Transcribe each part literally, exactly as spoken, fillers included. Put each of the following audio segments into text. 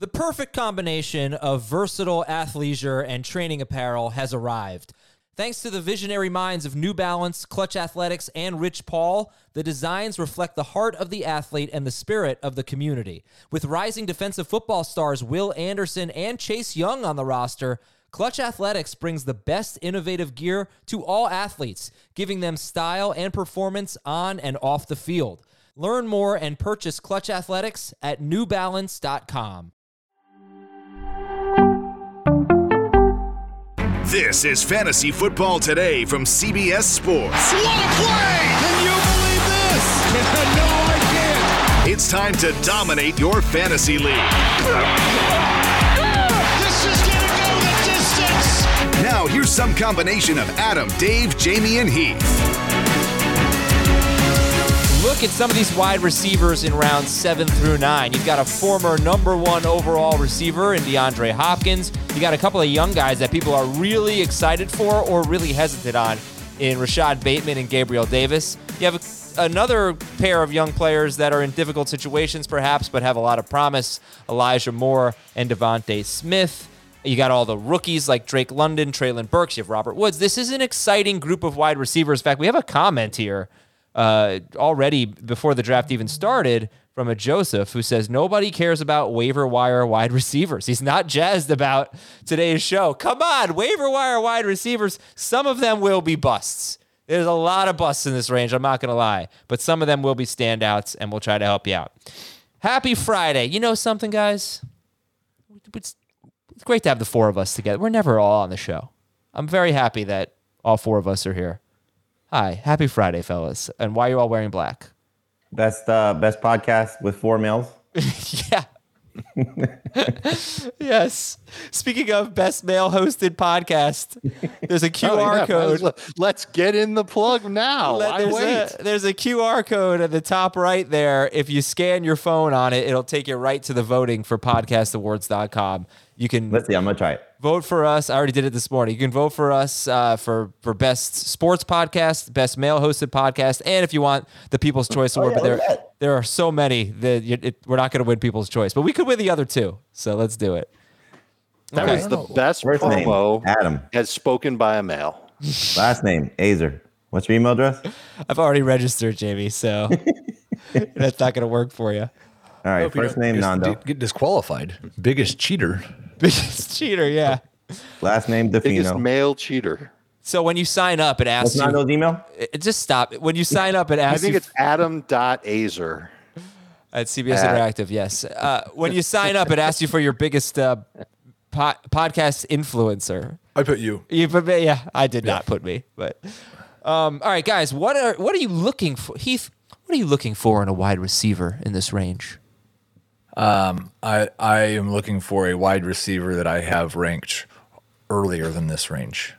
The perfect combination of versatile athleisure and training apparel has arrived. Thanks to the visionary minds of New Balance, Clutch Athletics, and Rich Paul, the designs reflect the heart of the athlete and the spirit of the community. With rising defensive football stars Will Anderson and Chase Young on the roster, Clutch Athletics brings the best innovative gear to all athletes, giving them style and performance on and off the field. Learn more and purchase Clutch Athletics at new balance dot com. This is Fantasy Football Today from C B S Sports. What a play! Can you believe this? No, I can't. It's time to dominate your fantasy league. This is going to go the distance. Now, here's some combination of Adam, Dave, Jamie, and Heath. Look at some of these wide receivers in rounds seven through nine. You've got a former number one overall receiver in DeAndre Hopkins. You got a couple of young guys that people are really excited for or really hesitant on in Rashad Bateman and Gabriel Davis. You have a, another pair of young players that are in difficult situations perhaps, but have a lot of promise. Elijah Moore and Devontae Smith. You got all the rookies like Drake London, Treylon Burks. You have Robert Woods. This is an exciting group of wide receivers. In fact, we have a comment here Uh, already before the draft even started from a Joseph who says nobody cares about waiver wire wide receivers. He's not jazzed about today's show. Come on, waiver wire wide receivers. Some of them will be busts. There's a lot of busts in this range, I'm not going to lie. But some of them will be standouts, and we'll try to help you out. Happy Friday. You know something, guys? It's, it's great to have the four of us together. We're never all on the show. I'm very happy that all four of us are here. Hi, happy Friday, fellas. And why are you all wearing black? Best uh, best podcast with four males. Yeah. Yes. Speaking of best male-hosted podcast, there's a Q R oh, yeah, code. Let's get in the plug now. Let, I there's, wait. a, there's a Q R code at the top right there. If you scan your phone on it, it'll take you right to the voting for podcast awards dot com. You can Let's see. I'm gonna try it. Vote for us. I already did it this morning. You can vote for us uh, for for best sports podcast, best male hosted podcast, and if you want the People's Choice Award, yeah, but there look at that. there are so many that you, it, we're not going to win People's Choice, but we could win the other two. So let's do it. That Okay. was the best First name, promo Adam. as spoken by a male. Last name, Azer. What's your email address? I've already registered, Jamie, so that's not going to work for you. All right. Hope you First don't name, get- Nando. Get disqualified. Biggest cheater. Biggest cheater, yeah. Last name, Biggest Defino. male cheater. So when you sign up, it asks What's you. Nando's email? it- Just stop. When you sign up, it I asks think you it's adam.azer. at C B S At- Interactive. Yes. Uh, when you sign up, it asks you for your biggest uh, po- podcast influencer. I put you. You put me, yeah, I did not put me, but um, all right, guys, what are what are you looking for, Heath? What are you looking for in a wide receiver in this range? Um, I I am looking for a wide receiver that I have ranked earlier than this range.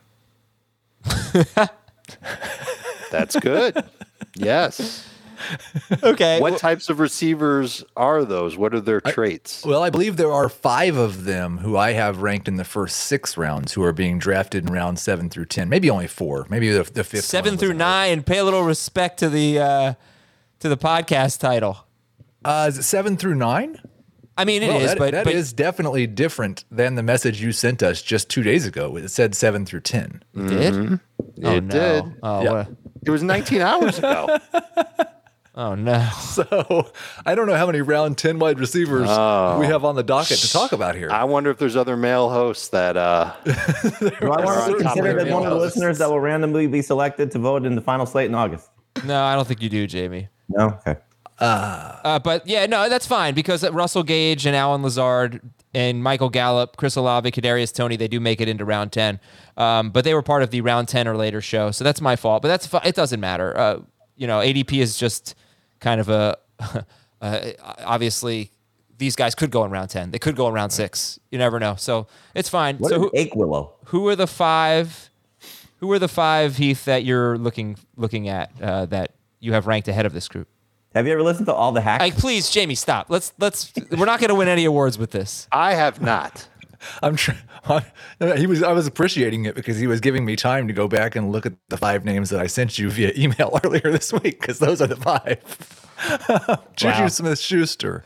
That's good. Yes. Okay, What well, types of receivers are those? What are their traits? Well, I believe there are five of them who I have ranked in the first six rounds who are being drafted in round seven through ten. Maybe only four. Maybe the, the fifth. seven one through was- nine. Pay a little respect to the uh, to the podcast title. Uh, is it seven through nine? I mean, it is, Well, that, but that but is definitely different than the message you sent us just two days ago. It said seven through ten. it did. Oh, It no. did. Oh, Yeah. what a- It was nineteen hours ago. oh no. So I don't know how many round ten wide receivers Oh. we have on the docket to talk about here. I wonder if there's other male hosts that uh, Do I want to on be top of considered their as one of the emails. listeners that will randomly be selected to vote in the final slate in August? No, I don't think you do, Jamie. No? Okay. Uh, but yeah, no, that's fine because Russell Gage and Alan Lazard and Michael Gallup, Chris Olave, Kadarius Toney, they do make it into round ten. Um, but they were part of the round ten or later show, so that's my fault. But that's fi- it doesn't matter. Uh, you know, A D P is just kind of a uh, obviously these guys could go in round ten. They could go in round six. You never know. So it's fine. What so is who, Ake Willow? who are the five? Who are the five, Heath, that you're looking looking at uh, that you have ranked ahead of this group? Have you ever listened to all the hacks? Like, please, Jamie, stop. Let's let's. We're not going to win any awards with this. I have not. I'm trying. He was. I was appreciating it because he was giving me time to go back and look at the five names that I sent you via email earlier this week because those are the five: Juju Wow. Smith-Schuster,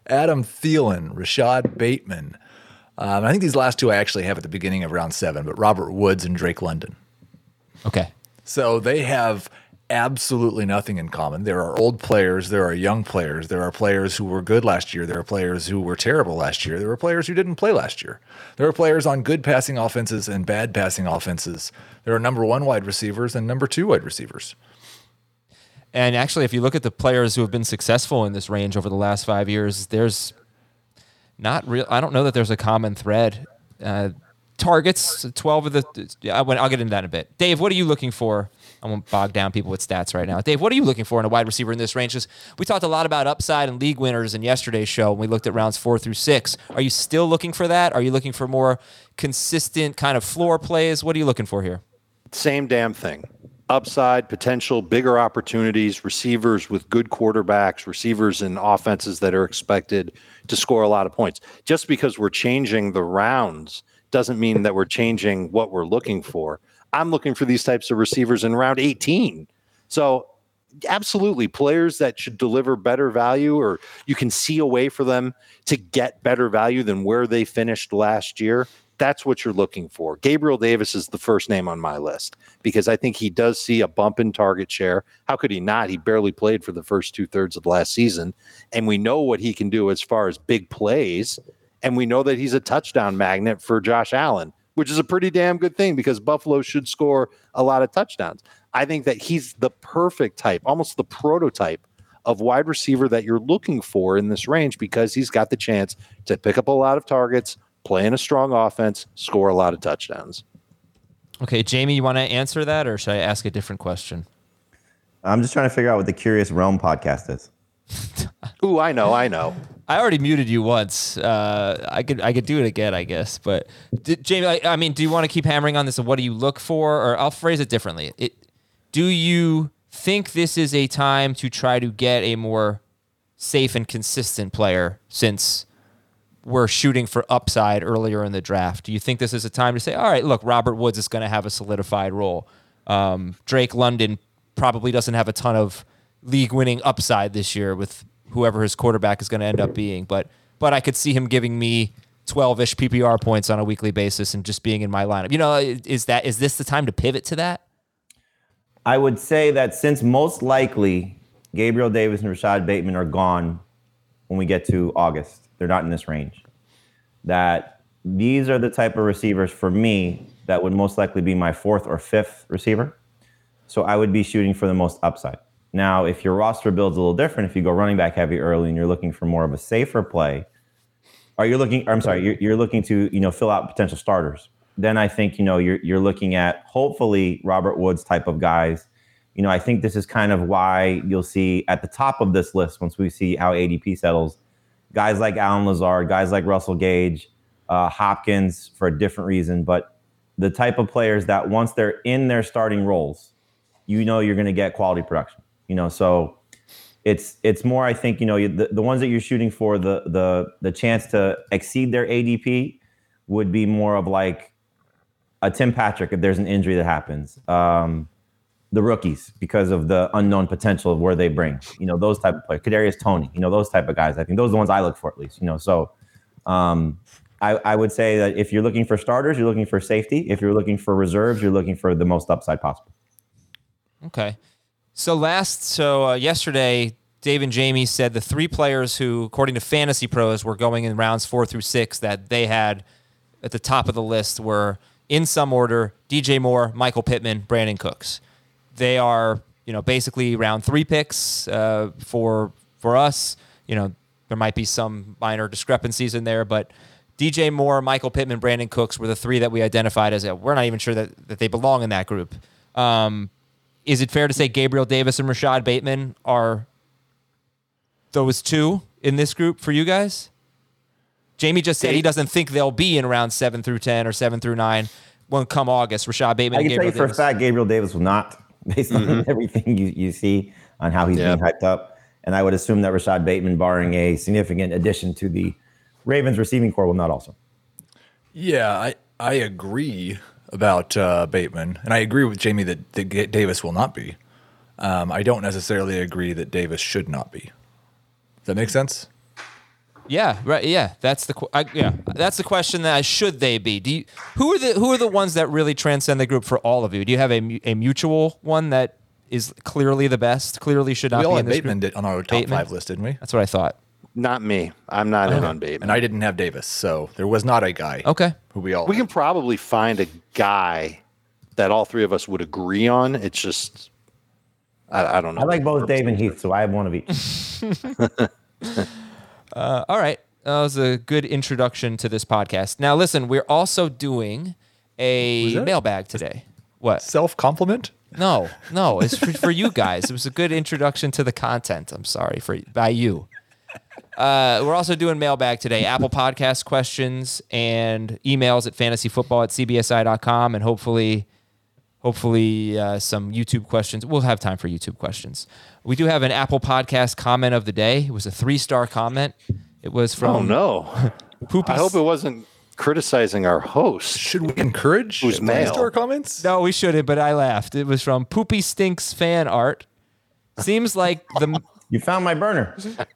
Adam Thielen, Rashad Bateman. Um, I think these last two I actually have at the beginning of round seven, but Robert Woods and Drake London. Okay. So they have absolutely nothing in common. There are old players. There are young players. There are players who were good last year. There are players who were terrible last year. There are players who didn't play last year. There are players on good passing offenses and bad passing offenses. There are number one wide receivers and number two wide receivers. And actually, if you look at the players who have been successful in this range over the last five years, there's not real. I don't know that there's a common thread. Uh, targets, twelve of the. I went, I'll get into that in a bit. Dave, what are you looking for? I won't bog down people with stats right now. Dave, what are you looking for in a wide receiver in this range? Just, we talked a lot about upside and league winners in yesterday's show when we looked at rounds four through six. Are you still looking for that? Are you looking for more consistent kind of floor plays? What are you looking for here? Same damn thing. Upside, potential, bigger opportunities, receivers with good quarterbacks, receivers in offenses that are expected to score a lot of points. Just because we're changing the rounds doesn't mean that we're changing what we're looking for. I'm looking for these types of receivers in round eighteen. So absolutely, players that should deliver better value, or you can see a way for them to get better value than where they finished last year. That's what you're looking for. Gabriel Davis is the first name on my list because I think he does see a bump in target share. How could he not? He barely played for the first two thirds of last season. And we know what he can do as far as big plays. And we know that he's a touchdown magnet for Josh Allen, which is a pretty damn good thing because Buffalo should score a lot of touchdowns. I think that he's the perfect type, almost the prototype of wide receiver that you're looking for in this range because he's got the chance to pick up a lot of targets, play in a strong offense, score a lot of touchdowns. Okay, Jamie, you want to answer that, or should I ask a different question? I'm just trying to figure out what the Curious Realm podcast is. Ooh, I know, I know. I already muted you once. Uh, I could I could do it again, I guess. But did, Jamie, I, I mean, do you want to keep hammering on this? And what do you look for? Or I'll phrase it differently. It, do you think this is a time to try to get a more safe and consistent player since we're shooting for upside earlier in the draft? Do you think this is a time to say, all right, look, Robert Woods is going to have a solidified role. Um, Drake London probably doesn't have a ton of league-winning upside this year with whoever his quarterback is going to end up being. But but I could see him giving me twelve-ish P P R points on a weekly basis and just being in my lineup. You know, is that is this the time to pivot to that? I would say that since most likely Gabriel Davis and Rashad Bateman are gone when we get to August, they're not in this range, that these are the type of receivers for me that would most likely be my fourth or fifth receiver. So I would be shooting for the most upside. Now, if your roster build's a little different, if you go running back heavy early and you're looking for more of a safer play, or you're looking, or I'm sorry, you're, you're looking to, you know, fill out potential starters, then I think, you know, you're you're looking at hopefully Robert Woods type of guys. You know, I think this is kind of why you'll see at the top of this list, once we see how A D P settles, guys like Allen Lazard, guys like Russell Gage, uh, Hopkins for a different reason, but the type of players that once they're in their starting roles, you know you're going to get quality production. You know, so it's it's more, I think, you know, the, the ones that you're shooting for, the the the chance to exceed their A D P would be more of like a Tim Patrick if there's an injury that happens. Um, the rookies, because of the unknown potential of where they bring, you know, those type of players. Kadarius Toney, you know, those type of guys. I think those are the ones I look for at least, you know. So um, I, I would say that if you're looking for starters, you're looking for safety. If you're looking for reserves, you're looking for the most upside possible. Okay. So last, so uh, yesterday, Dave and Jamie said the three players who, according to Fantasy Pros, were going in rounds four through six that they had at the top of the list were, in some order, D J Moore, Michael Pittman, Brandon Cooks. They are, you know, basically round three picks uh, for for us. You know, there might be some minor discrepancies in there, but D J Moore, Michael Pittman, Brandon Cooks were the three that we identified as, uh, we're not even sure that, that they belong in that group. Um, Is it fair to say Gabriel Davis and Rashad Bateman are those two in this group for you guys? Jamie just said he doesn't think they'll be in round seven through ten or seven through nine when come August. Rashad Bateman I can and Gabriel tell you for Davis. a fact Gabriel Davis will not, based on mm-hmm. everything you, you see on how he's yep. being hyped up. And I would assume that Rashad Bateman, barring a significant addition to the Ravens receiving core, will not also. Yeah, I, I agree about uh, Bateman, and I agree with Jamie that, that Davis will not be. Um, I don't necessarily agree that Davis should not be. Does that make sense? Yeah, right. Yeah, that's the qu- I, yeah, that's the question. That should they be? Do you, who are the who are the ones that really transcend the group for all of you? Do you have a, mu- a mutual one that is clearly the best? Clearly should not We be all in had this Bateman group? did on our top Bateman? five list, didn't we? That's what I thought. Not me. I'm not in on Bateman. And I didn't have Davis, so there was not a guy. Okay. Who we all We can probably find a guy that all three of us would agree on. It's just, I, I don't know. I like both Dave and Heath, so I have one of each. uh, all right. That was a good introduction to this podcast. Now, listen, we're also doing a that? mailbag today. What? self compliment. No, no, it's for, for you guys. It was a good introduction to the content. I'm sorry for by you. Uh, we're also doing mailbag today. Apple Podcast questions and emails at fantasyfootball at c b s i dot com, and hopefully, hopefully uh, some YouTube questions. We'll have time for YouTube questions. We do have an Apple Podcast comment of the day. It was a three star comment. It was from. Oh no! Poopy I hope it wasn't criticizing our host. Should we encourage Who's male? store comments? No, we shouldn't, but I laughed. It was from Poopy Stinks fan art. Seems like the You found my burner.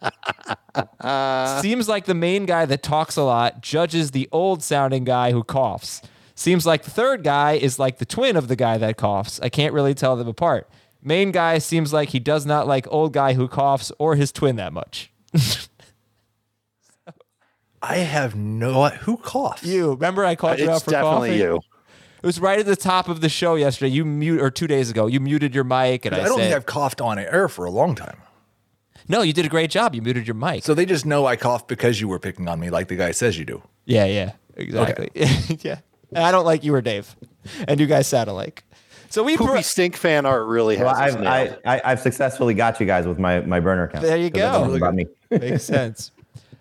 seems like the main guy that talks a lot judges the old sounding guy who coughs. Seems like the third guy is like the twin of the guy that coughs. I can't really tell them apart. Main guy seems like he does not like old guy who coughs or his twin that much. I have no. Who coughs? You remember I called you out It's for definitely coughing? you. It was right at the top of the show yesterday. You mute or two days ago. You muted your mic, and I, I don't said, think I've coughed on air for a long time. "No, you did a great job. You muted your mic." So they just know I coughed because you were picking on me, like the guy says you do. Yeah, yeah, exactly. yeah, and I don't like you or Dave, and you guys sound alike. So we Poopy pro- Stink fan art really has Well, us I've, nailed. I, I, I've successfully got you guys with my, my burner account. There you 'Cause that's go. all about me. makes sense.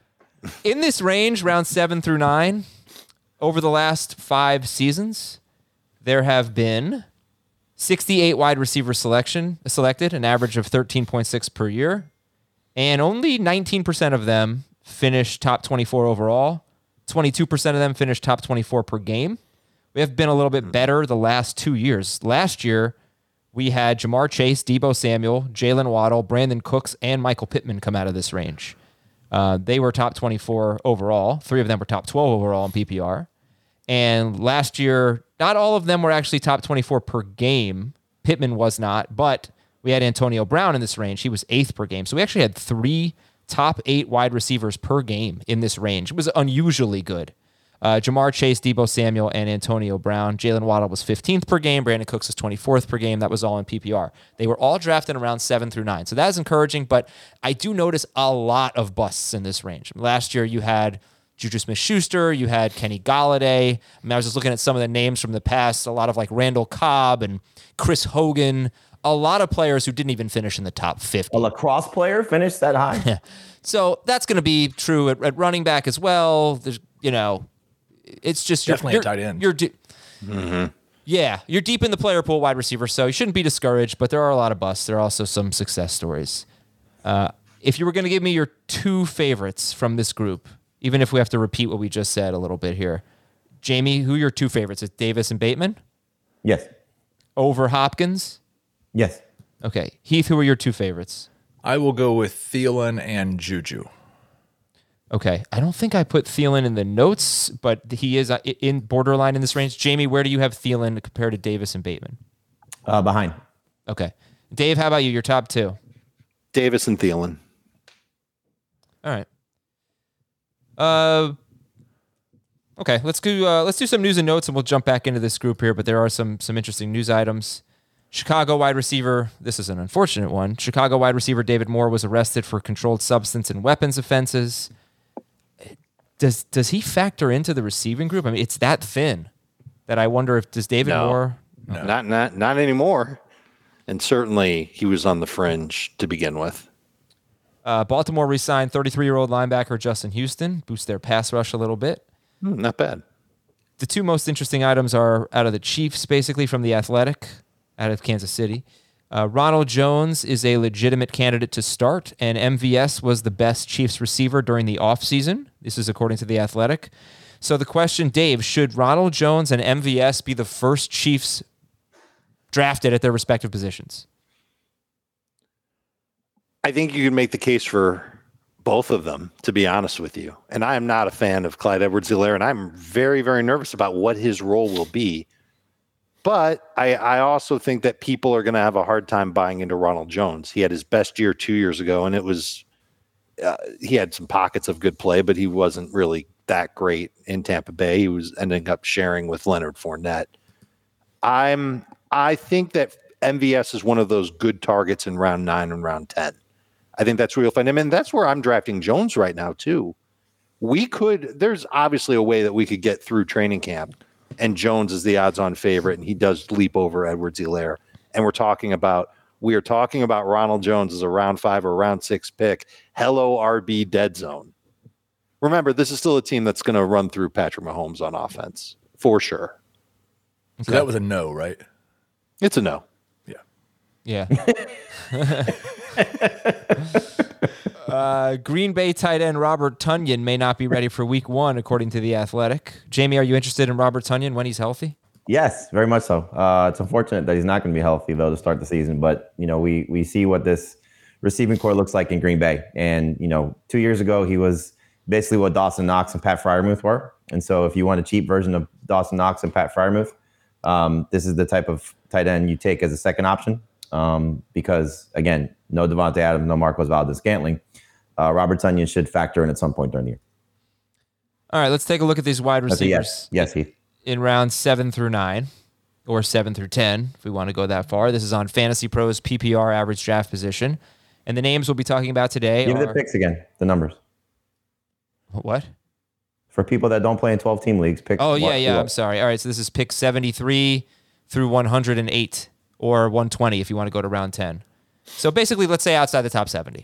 In this range, round seven through nine, over the last five seasons, there have been sixty-eight wide receiver selection selected, an average of thirteen point six per year, and only nineteen percent of them finished top twenty-four overall. twenty-two percent of them finished top twenty-four per game. We have been a little bit better the last two years. Last year, we had Jamar Chase, Deebo Samuel, Jalen Waddle, Brandon Cooks, and Michael Pittman come out of this range. Uh, they were top twenty-four overall. Three of them were top twelve overall in P P R. And last year, not all of them were actually top twenty-four per game. Pittman was not, but we had Antonio Brown in this range. He was eighth per game. So we actually had three top eight wide receivers per game in this range. It was unusually good. Uh, Jamar Chase, Deebo Samuel, and Antonio Brown. Jalen Waddle was fifteenth per game. Brandon Cooks was twenty-fourth per game. That was all in P P R. They were all drafted around seven through nine. So that is encouraging, but I do notice a lot of busts in this range. Last year, you had Juju Smith-Schuster, you had Kenny Galladay. I mean, I was just looking at some of the names from the past, a lot of like Randall Cobb and Chris Hogan, a lot of players who didn't even finish in the top fifty. A lacrosse player finished that high? So that's going to be true at, at running back as well. There's, you know, it's just you're- Definitely a you're, tight end. You're de- Yeah, you're deep in the player pool, wide receiver, so you shouldn't be discouraged. But there are a lot of busts. There are also some success stories. Uh, if you were going to give me your two favorites from this group, even if we have to repeat what we just said a little bit here, Jamie, who are your two favorites? Is Davis and Bateman Yes. over Hopkins? Yes. Okay, Heath, who are your two favorites? I will go with Thielen and Juju. Okay, I don't think I put Thielen in the notes, but he is uh, in borderline in this range. Jamie, where do you have Thielen compared to Davis and Bateman? Uh, behind. Okay, Dave, how about you? Your top two. Davis and Thielen. All right. Uh, okay, let's do uh, let's do some news and notes, and we'll jump back into this group here. But there are some some interesting news items. Chicago wide receiver. This is an unfortunate one. Chicago wide receiver David Moore was arrested for controlled substance and weapons offenses. Does does he factor into the receiving group? I mean, it's that thin that I wonder if does David No. Moore. Not not not anymore. And certainly he was on the fringe to begin with. Uh, Baltimore re-signed thirty-three-year-old linebacker Justin Houston, boost their pass rush a little bit. Hmm, not bad. The two most interesting items are out of the Chiefs, basically from the Athletic, out of Kansas City. Uh, Ronald Jones is a legitimate candidate to start, and M V S was the best Chiefs receiver during the offseason. This is according to the Athletic. So the question, Dave, should Ronald Jones and M V S be the first Chiefs drafted at their respective positions? I think you can make the case for Both of them, to be honest with you. And I am not a fan of Clyde Edwards-Helaire, and I'm very, very nervous about what his role will be. But I, I also think that people are going to have a hard time buying into Ronald Jones. He had his best year two years ago, and it was uh, he had some pockets of good play, but he wasn't really that great in Tampa Bay. He was ending up sharing with Leonard Fournette. I'm I think that M V S is one of those good targets in round nine and round ten. I think that's where you'll find him. And that's where I'm drafting Jones right now, too. We could, there's obviously a way that we could get through training camp, and Jones is the odds-on favorite, and he does leap over Edwards-Helaire. And we're talking about, we are talking about Ronald Jones as a round five or round six pick. Hello, R B dead zone. Remember, this is still a team that's going to run through Patrick Mahomes on offense, for sure. So okay. That was a no, right? It's a no. Yeah. uh, Green Bay tight end Robert Tonyan may not be ready for week one, according to The Athletic. Jamie, are you interested in Robert Tonyan when he's healthy? Yes, very much so. Uh, it's unfortunate that he's not going to be healthy, though, to start the season. But, you know, we we see what this receiving core looks like in Green Bay. And, you know, two years ago, he was basically what Dawson Knox and Pat Freiermuth were. And so if you want a cheap version of Dawson Knox and Pat Freiermuth, um, this is the type of tight end you take as a second option. Um, because, again, no Devontae Adams, no Marcos Valdes-Scantling. Uh, Robert Tonyan should factor in at some point during the year. All right, let's take a look at these wide receivers. Yes, yes, Heath. In rounds seven through nine, or seven through ten, if we want to go that far. This is on Fantasy Pros P P R average draft position. And the names we'll be talking about today Give are... me the picks again, the numbers. What? For people that don't play in twelve-team leagues, pick... Oh, yeah, what, yeah, what? I'm sorry. All right, so this is pick seventy-three through one hundred eight. Or one twenty if you want to go to round ten. So basically, let's say outside the top seventy.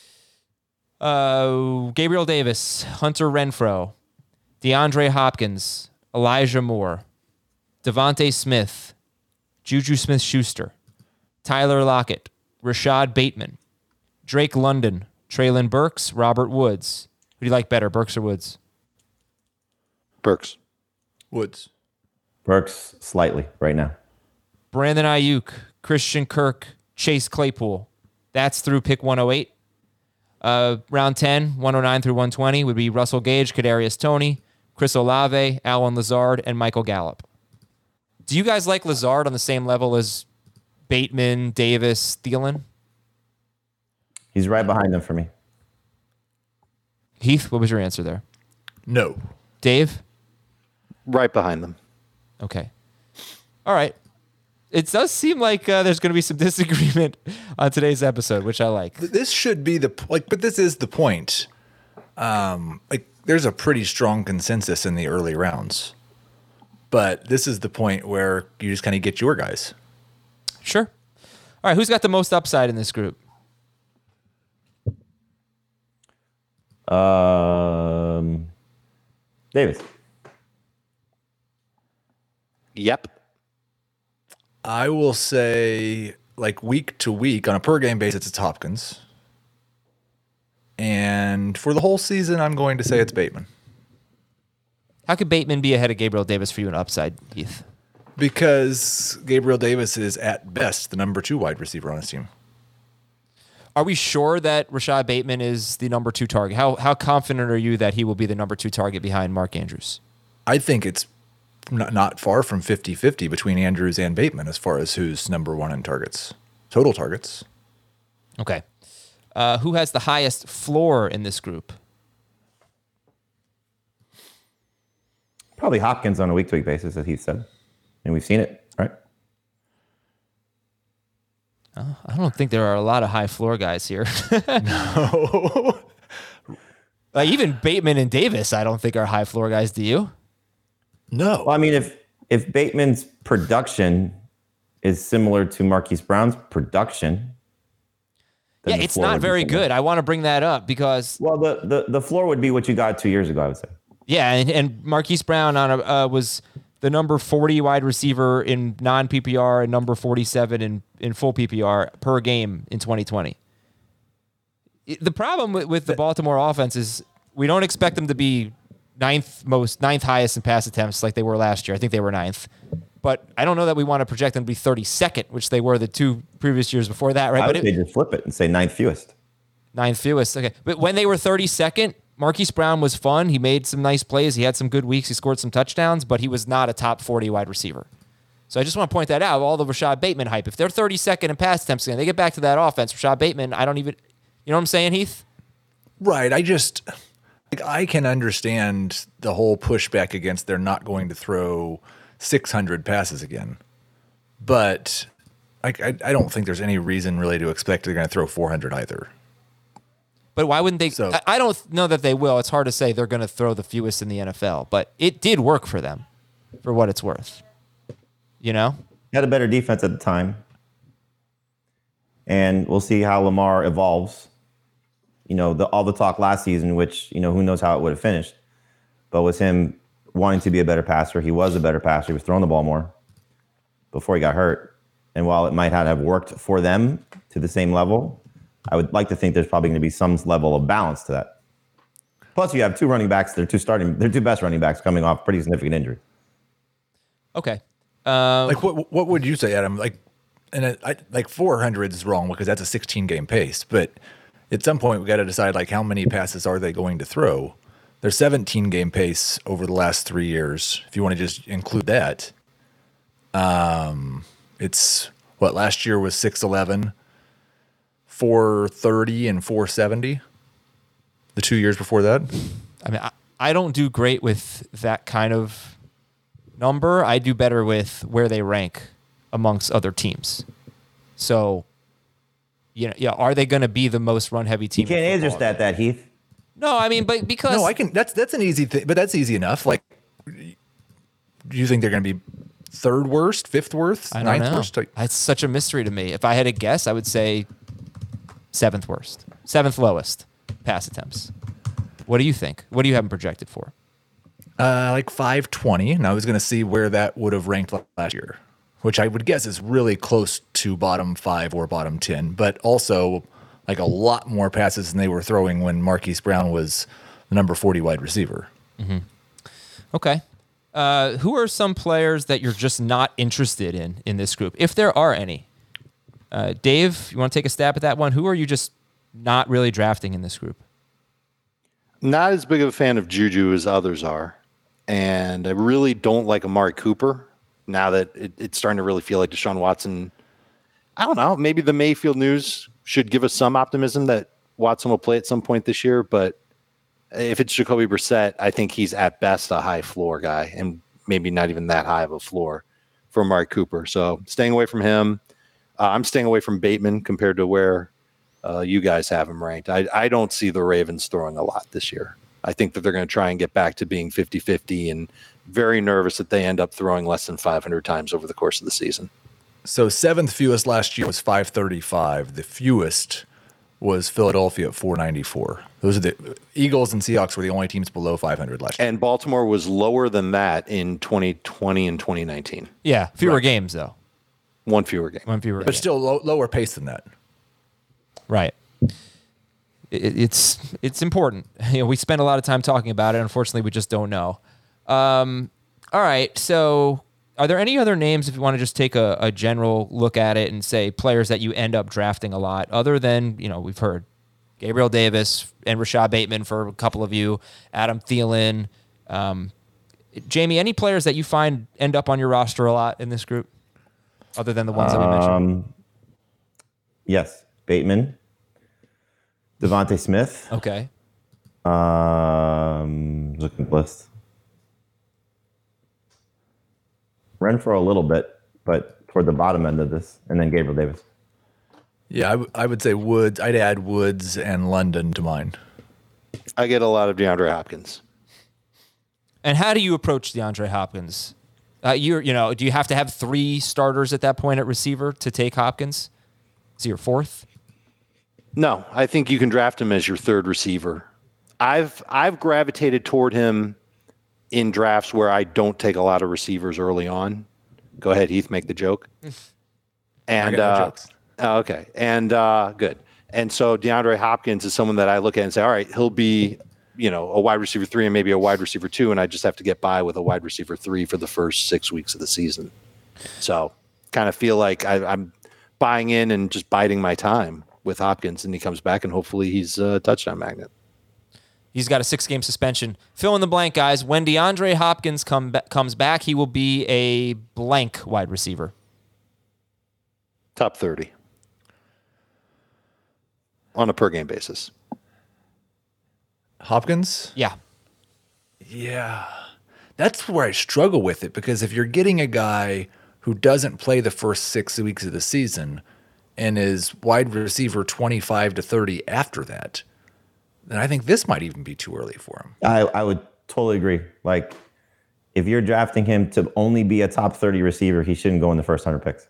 Uh, Gabriel Davis, Hunter Renfrow, DeAndre Hopkins, Elijah Moore, Devontae Smith, Juju Smith-Schuster, Tyler Lockett, Rashad Bateman, Drake London, Treylon Burks, Robert Woods. Who do you like better, Burks or Woods? Burks. Woods. Burks slightly right now. Brandon Ayuk, Christian Kirk, Chase Claypool. That's through pick one oh eight. Uh, round ten, one oh nine through one twenty would be Russell Gage, Kadarius Toney, Chris Olave, Allen Lazard, and Michael Gallup. Do you guys like Lazard on the same level as Bateman, Davis, Thielen? He's right behind them for me. Heath, what was your answer there? No. Dave? Right behind them. Okay. All right. It does seem like uh, there's going to be some disagreement on today's episode, which I like. This should be the like, but this is the point. Um, like, there's a pretty strong consensus in the early rounds, but this is the point where you just kind of get your guys. Sure. All right. Who's got the most upside in this group? Um, Davis. Yep. I will say, like, week to week, on a per-game basis, it's Hopkins. And for the whole season, I'm going to say it's Bateman. How could Bateman be ahead of Gabriel Davis for you in upside, Heath? Because Gabriel Davis is, at best, the number two wide receiver on his team. Are we sure that Rashad Bateman is the number two target? How how confident are you that he will be the number two target behind Mark Andrews? I think it's not, not far from fifty-fifty between Andrews and Bateman as far as who's number one in targets. Total targets. Okay. Uh, who has the highest floor in this group? Probably Hopkins on a week-to-week basis, as he said. And we've seen it, right? Uh, I don't think there are a lot of high floor guys here. No. uh, even Bateman and Davis, I don't think are high floor guys. Do you? No. Well, I mean, if if Bateman's production is similar to Marquise Brown's production, yeah, it's not very good. I want to bring that up because well, the, the the floor would be what you got two years ago, I would say. Yeah, and, and Marquise Brown on a, uh, was the number forty wide receiver in non-P P R and number forty-seven in, in full P P R per game in twenty twenty. The problem with, with the Baltimore offense is we don't expect them to be ninth most ninth highest in pass attempts like they were last year. I think they were ninth. But I don't know that we want to project them to be thirty-second, which they were the two previous years before that, right? I would but say it, just flip it and say ninth fewest. Ninth fewest. Okay. But when they were thirty-second, Marquise Brown was fun. He made some nice plays. He had some good weeks. He scored some touchdowns, but he was not a top forty wide receiver. So I just want to point that out. All the Rashad Bateman hype. If they're thirty-second in pass attempts, and they get back to that offense, Rashad Bateman, I don't even, you know what I'm saying, Heath? Right. I just, like, I can understand the whole pushback against they're not going to throw six hundred passes again. But I, I, I don't think there's any reason really to expect they're going to throw four hundred either. But why wouldn't they? So, I, I don't know that they will. It's hard to say they're going to throw the fewest in the N F L, but it did work for them for what it's worth. You know? He had a better defense at the time. And we'll see how Lamar evolves. You know, the, all the talk last season, which, you know, who knows how it would have finished. But with him wanting to be a better passer, he was a better passer. He was throwing the ball more before he got hurt. And while it might not have worked for them to the same level, I would like to think there's probably going to be some level of balance to that. Plus, you have two running backs. They're two starting. They're two best running backs coming off pretty significant injury. Okay. Uh, like, what what would you say, Adam? Like, and it, I, like four hundred is wrong because that's a sixteen game pace. But at some point, we got to decide like how many passes are they going to throw? Their seventeen game pace over the last three years. If you want to just include that, um, it's what last year was six eleven. four thirty and four seventy the two years before that. I mean, I, I don't do great with that kind of number. I do better with where they rank amongst other teams. So, you know, yeah, are they going to be the most run-heavy team? You can't answer stat that, Heath. No, I mean, but because no, I can. That's that's an easy thing, but that's easy enough. Like, do you think they're going to be third worst, fifth worst, I don't ninth know. worst? It's such a mystery to me. If I had to guess, I would say seventh worst, seventh lowest pass attempts. What do you think? What do you have them projected for? Uh, like five twenty. And I was going to see where that would have ranked last year, which I would guess is really close to bottom five or bottom ten, but also like a lot more passes than they were throwing when Marquise Brown was the number forty wide receiver. Mm-hmm. Okay. Uh, who are some players that you're just not interested in in this group, if there are any? Uh, Dave, you want to take a stab at that one? Who are you just not really drafting in this group? Not as big of a fan of Juju as others are. And I really don't like Amari Cooper now that it, it's starting to really feel like Deshaun Watson. I don't know. Maybe the Mayfield news should give us some optimism that Watson will play at some point this year. But if it's Jacoby Brissett, I think he's at best a high floor guy and maybe not even that high of a floor for Amari Cooper. So staying away from him. Uh, I'm staying away from Bateman compared to where uh, you guys have him ranked. I, I don't see the Ravens throwing a lot this year. I think that they're going to try and get back to being fifty-fifty and very nervous that they end up throwing less than five hundred times over the course of the season. So seventh fewest last year was five thirty-five. The fewest was Philadelphia at four ninety-four. Those are the Eagles and Seahawks were the only teams below five hundred last year. And Baltimore was lower than that in twenty twenty and twenty nineteen. Yeah, fewer Right. games though. One fewer game. One fewer, But game. still low, lower pace than that. Right. It, it's it's important. You know, we spend a lot of time talking about it. Unfortunately, we just don't know. Um, all right. So, are there any other names, if you want to just take a, a general look at it and say players that you end up drafting a lot, other than, you know, we've heard Gabriel Davis and Rashad Bateman for a couple of you, Adam Thielen, um, Jamie, any players that you find end up on your roster a lot in this group, other than the ones that we mentioned? Um, yes, Bateman, Devontae Smith. Okay. Um, looking at the list. Renfro a little bit, but toward the bottom end of this, and then Gabriel Davis. Yeah, I, w- I would say Woods. I'd add Woods and London to mine. I get a lot of DeAndre Hopkins. And how do you approach DeAndre Hopkins? Uh, you you know, do you have to have three starters at that point at receiver to take Hopkins? Is he your fourth? No, I think you can draft him as your third receiver. I've I've gravitated toward him in drafts where I don't take a lot of receivers early on. Go ahead, Heath, make the joke. And I got no uh, jokes. oh, okay, and uh, good. And so DeAndre Hopkins is someone that I look at and say, all right, he'll be, you know, a wide receiver three and maybe a wide receiver two, and I just have to get by with a wide receiver three for the first six weeks of the season. So kind of feel like I, I'm buying in and just biding my time with Hopkins, and he comes back, and hopefully he's a touchdown magnet. He's got a six-game suspension. Fill in the blank, guys. When DeAndre Hopkins come ba- comes back, he will be a blank wide receiver. Top thirty on a per-game basis. Hopkins? Yeah. Yeah. That's where I struggle with it, because if you're getting a guy who doesn't play the first six weeks of the season and is wide receiver twenty-five to thirty after that, then I think this might even be too early for him. I, I would totally agree. Like, if you're drafting him to only be a top thirty receiver, he shouldn't go in the first one hundred picks.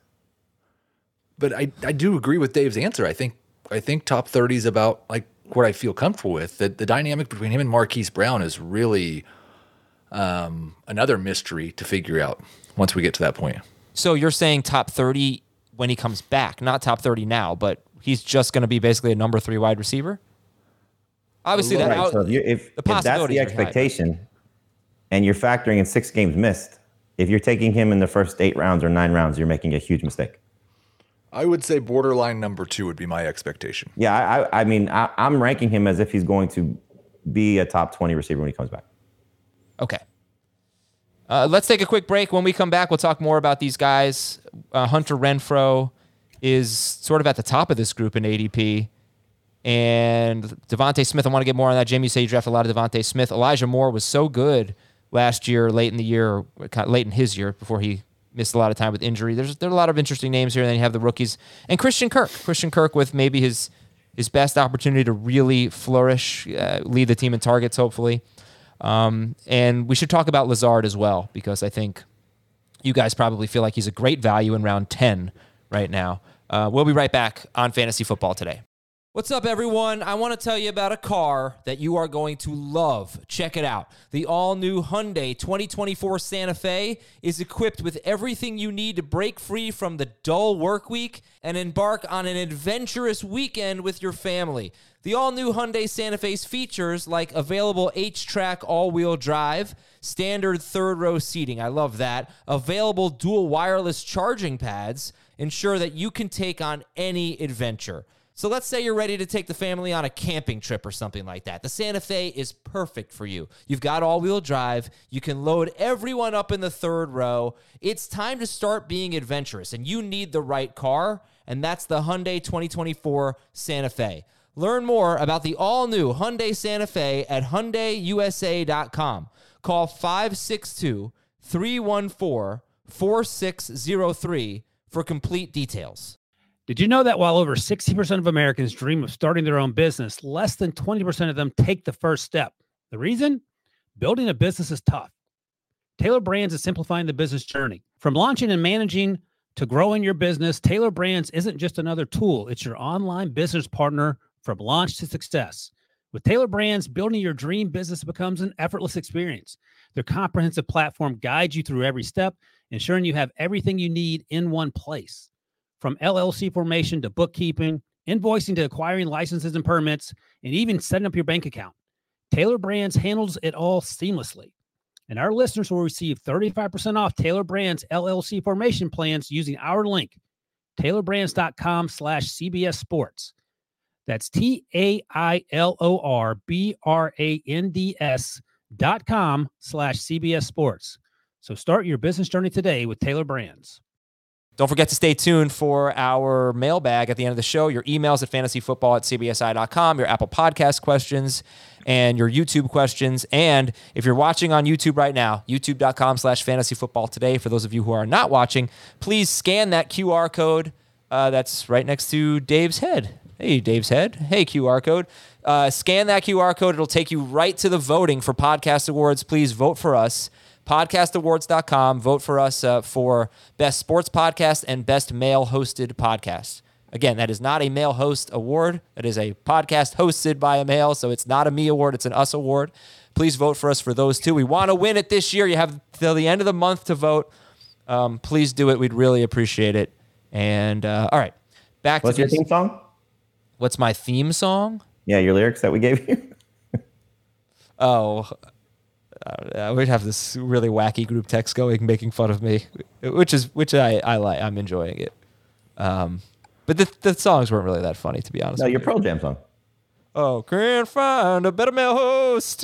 But I, I do agree with Dave's answer. I think I think top thirty is about like what I feel comfortable with. The, the dynamic between him and Marquise Brown is really um, another mystery to figure out once we get to that point. So you're saying top thirty when he comes back, not top thirty now, but he's just going to be basically a number three wide receiver? Obviously, that Right, out, so if, you, if, the if that's possibilities the are high, but- expectation, and you're factoring in six games missed, if you're taking him in the first eight rounds or nine rounds, you're making a huge mistake. I would say borderline number two would be my expectation. Yeah, I, I, I mean, I, I'm ranking him as if he's going to be a top twenty receiver when he comes back. Okay. Uh, let's take a quick break. When we come back, we'll talk more about these guys. Uh, Hunter Renfrow is sort of at the top of this group in A D P. And Devontae Smith, I want to get more on that. Jim, you say you drafted a lot of Devontae Smith. Elijah Moore was so good last year, late in the year, or late in his year, before he missed a lot of time with injury. There's there are a lot of interesting names here. And then you have the rookies. And Christian Kirk. Christian Kirk with maybe his his best opportunity to really flourish, uh, lead the team in targets, hopefully. Um, and we should talk about Lazard as well, because I think you guys probably feel like he's a great value in round ten right now. Uh, we'll be right back on Fantasy Football Today. What's up, everyone? I want to tell you about a car that you are going to love. Check it out. The all-new Hyundai twenty twenty-four Santa Fe is equipped with everything you need to break free from the dull work week and embark on an adventurous weekend with your family. The all-new Hyundai Santa Fe's features like available H-Track all-wheel drive, standard third-row seating, I love that, available dual wireless charging pads ensure that you can take on any adventure. So let's say you're ready to take the family on a camping trip or something like that. The Santa Fe is perfect for you. You've got all-wheel drive. You can load everyone up in the third row. It's time to start being adventurous, and you need the right car, and that's the Hyundai twenty twenty-four Santa Fe. Learn more about the all-new Hyundai Santa Fe at Hyundai U S A dot com. Call five six two, three one four, four six zero three for complete details. Did you know that while over sixty percent of Americans dream of starting their own business, less than twenty percent of them take the first step? The reason? Building a business is tough. Taylor Brands is simplifying the business journey. From launching and managing to growing your business, Taylor Brands isn't just another tool. It's your online business partner from launch to success. With Taylor Brands, building your dream business becomes an effortless experience. Their comprehensive platform guides you through every step, ensuring you have everything you need in one place. From L L C formation to bookkeeping, invoicing to acquiring licenses and permits, and even setting up your bank account, Taylor Brands handles it all seamlessly. And our listeners will receive thirty-five percent off Taylor Brands L L C formation plans using our link, taylor brands dot com slash C B S Sports. That's T A I L O R B R A N D S dot com slash C B S Sports. So start your business journey today with Taylor Brands. Don't forget to stay tuned for our mailbag at the end of the show. Your emails at fantasyfootball at C B S I dot com, your Apple Podcast questions, and your YouTube questions. And if you're watching on YouTube right now, youtube dot com slash fantasyfootball today. For those of you who are not watching, please scan that Q R code uh, that's right next to Dave's head. Hey, Dave's head. Hey, Q R code. Uh, scan that Q R code. It'll take you right to the voting for Podcast Awards. Please vote for us. podcast awards dot com. Vote for us uh, for Best Sports Podcast and Best Male-Hosted Podcast. Again, that is not a male host award. It is a podcast hosted by a male, so it's not a me award. It's an us award. Please vote for us for those two. We want to win it this year. You have till the end of the month to vote. Um, please do it. We'd really appreciate it. And, uh, all right, back What's to your this. theme song? What's my theme song? Yeah, your lyrics that we gave you. Oh, uh, we'd have this really wacky group text going, making fun of me, which is which I, I like. I'm enjoying it. Um, But the, the songs weren't really that funny, to be honest. No, with your you. Pearl Jam song. Oh, can't find a better male host.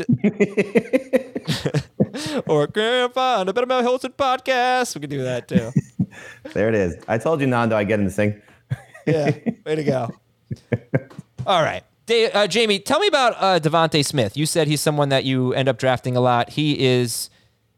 Or can't find a better male hosted podcast. We can do that too. There it is. I told you, Nando, I get him to sing. Yeah, way to go. All right. Dave, uh, Jamie, tell me about uh, Devontae Smith. You said he's someone that you end up drafting a lot. He is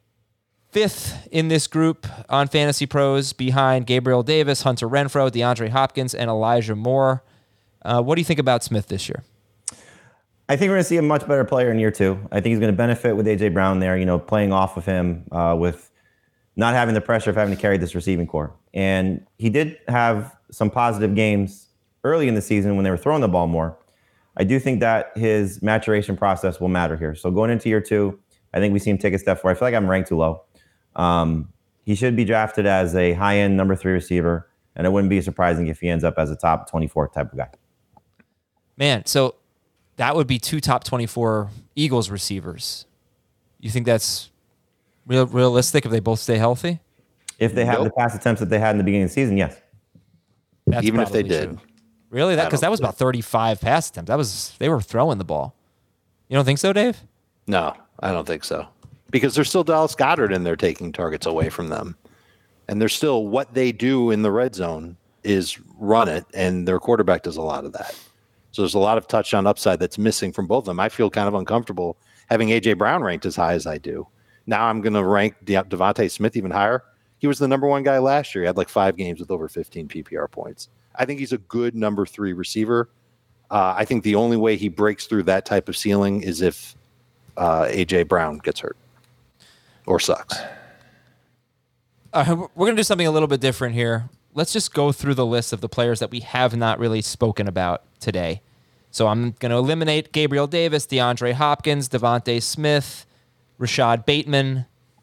fifth in this group on Fantasy Pros behind Gabriel Davis, Hunter Renfrow, DeAndre Hopkins, and Elijah Moore. Uh, what do you think about Smith this year? I think we're going to see a much better player in year two. I think he's going to benefit with A J Brown there, you know, playing off of him uh, with not having the pressure of having to carry this receiving core. And he did have some positive games early in the season when they were throwing the ball more. I do think that his maturation process will matter here. So going into year two, I think we see him take a step forward. I feel like I'm ranked too low. Um, he should be drafted as a high-end number three receiver, and it wouldn't be surprising if he ends up as a top twenty-four type of guy. Man, so that would be two top twenty-four Eagles receivers. You think that's real realistic if they both stay healthy? If they have Nope. the pass attempts that they had in the beginning of the season, yes. That's Even if they probably did. true. Really? That I because don't that was think- about thirty-five pass attempts. That was they were throwing the ball. You don't think so, Dave? No, I don't think so. Because there's still Dallas Goedert in there taking targets away from them. And there's still what they do in the red zone is run it, and their quarterback does a lot of that. So there's a lot of touchdown upside that's missing from both of them. I feel kind of uncomfortable having A J Brown ranked as high as I do. Now I'm going to rank De- Devontae Smith even higher. He was the number one guy last year. He had like five games with over fifteen P P R points. I think he's a good number three receiver. Uh, I think the only way he breaks through that type of ceiling is if uh, A J Brown gets hurt or sucks. Uh, we're going to do something a little bit different here. Let's just go through the list of the players that we have not really spoken about today. So I'm going to eliminate Gabriel Davis, DeAndre Hopkins, Devontae Smith, Rashad Bateman.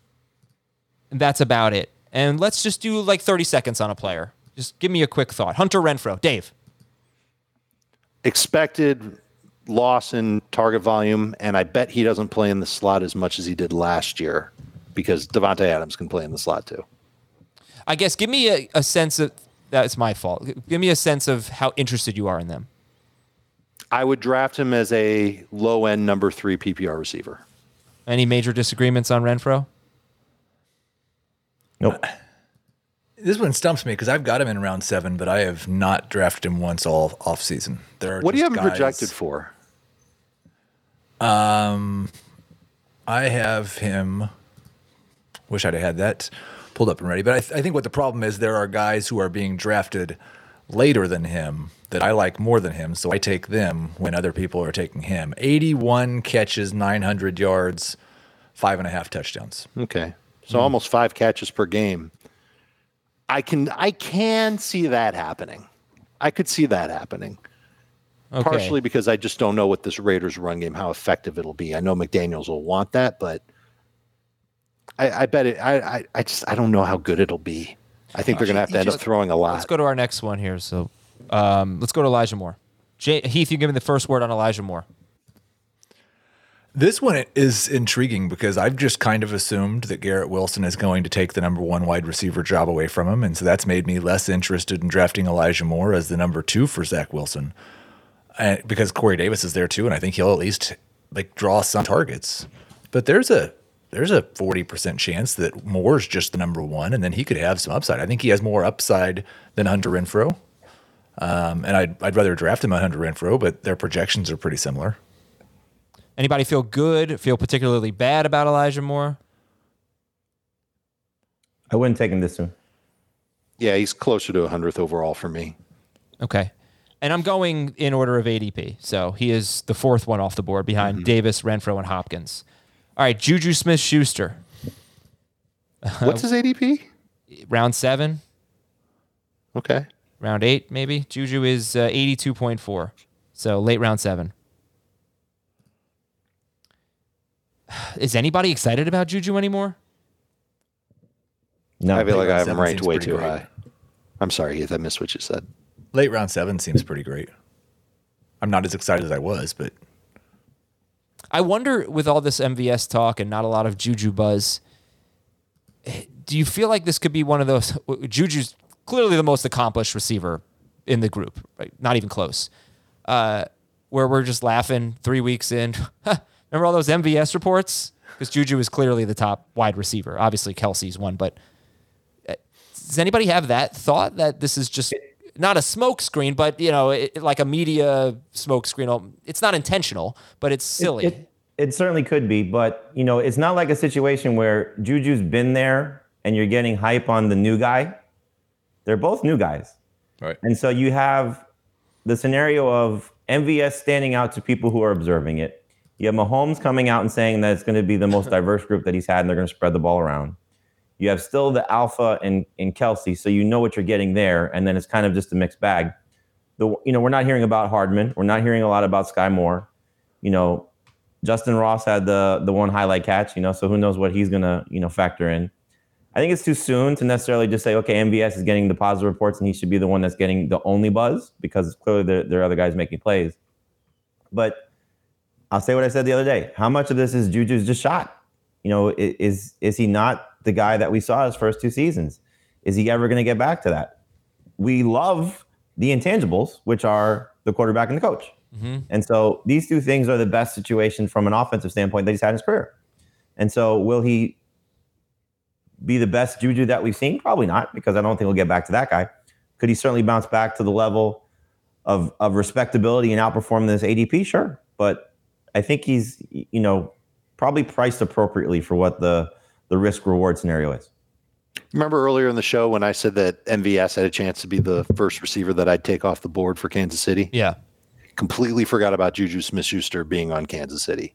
And that's about it. And let's just do like thirty seconds on a player. Just give me a quick thought. Hunter Renfrow. Dave. Expected loss in target volume, and I bet he doesn't play in the slot as much as he did last year because Devontae Adams can play in the slot too. I guess give me a, a sense of, that's my fault. Give me a sense of how interested you are in them. I would draft him as a low-end number three P P R receiver. Any major disagreements on Renfrow? Nope. This one stumps me because I've got him in round seven, but I have not drafted him once all off season. There are What do you have just him guys- projected for? Um, I have him. Wish I'd have had that pulled up and ready. But I, th- I think what the problem is, there are guys who are being drafted later than him that I like more than him, so I take them when other people are taking him. eighty-one catches, nine hundred yards, five and a half touchdowns. Okay. So almost five catches per game. I can I can see that happening. I could see that happening. Okay. Partially because I just don't know what this Raiders run game, how effective it'll be. I know McDaniels will want that, but I, I bet it I, I I just I don't know how good it'll be. I think they're gonna have to end up throwing a lot. Let's go to our next one here. So um, let's go to Elijah Moore. Jay, Heath, you give me the first word on Elijah Moore. This one is intriguing because I've just kind of assumed that Garrett Wilson is going to take the number one wide receiver job away from him. And so that's made me less interested in drafting Elijah Moore as the number two for Zach Wilson. And because Corey Davis is there too, and I think he'll at least like draw some targets. But there's a there's a forty percent chance that Moore's just the number one, and then he could have some upside. I think he has more upside than Hunter Renfrow. Um, and I'd, I'd rather draft him on Hunter Renfrow, but their projections are pretty similar. Anybody feel good, feel particularly bad about Elijah Moore? I wouldn't take him this soon. Yeah, he's closer to a hundredth overall for me. Okay. And I'm going in order of A D P. So he is the fourth one off the board behind Davis, Renfrow, and Hopkins. All right, Juju Smith-Schuster. What's his A D P? Round seven, Okay. round eight, maybe. Juju is uh, eighty-two point four. So late round seven. Is anybody excited about Juju anymore? No. I feel like I have him seven ranked seems way pretty too great. high. I'm sorry, Heath. I missed what you said. Late round seven seems pretty great. I'm not as excited as I was, but I wonder, with all this M V S talk and not a lot of Juju buzz, do you feel like this could be one of those? Juju's clearly the most accomplished receiver in the group, right? Not even close. Uh, where we're just laughing three weeks in. Remember all those M V S reports? Because Juju is clearly the top wide receiver. Obviously, Kelsey's one, but does anybody have that thought that this is just not a smoke screen, but you know, it, like a media smoke screen? It's not intentional, but it's silly. It, it, it certainly could be, but you know, it's not like a situation where Juju's been there and you're getting hype on the new guy. They're both new guys. Right. And so you have the scenario of M V S standing out to people who are observing it. You have Mahomes coming out and saying that it's going to be the most diverse group that he's had and they're going to spread the ball around. You have still the alpha in, in Kelsey, so you know what you're getting there, and then it's kind of just a mixed bag. The you know, we're not hearing about Hardman. We're not hearing a lot about Sky Moore. You know, Justin Ross had the the one highlight catch, you know, so who knows what he's going to, you know, factor in. I think it's too soon to necessarily just say, okay, M V S is getting the positive reports and he should be the one that's getting the only buzz, because clearly there, there are other guys making plays. But I'll say what I said the other day. How much of this is Juju's just shot? You know, is is he not the guy that we saw his first two seasons? Is he ever going to get back to that? We love the intangibles, which are the quarterback and the coach. Mm-hmm. And so these two things are the best situation from an offensive standpoint that he's had in his career. And so will he be the best Juju that we've seen? Probably not, because I don't think we'll get back to that guy. Could he certainly bounce back to the level of, of respectability and outperform this A D P? Sure. But I think he's, you know, probably priced appropriately for what the, the risk reward scenario is. Remember earlier in the show when I said that M V S had a chance to be the first receiver that I'd take off the board for Kansas City? Yeah. Completely forgot about Juju Smith-Schuster being on Kansas City.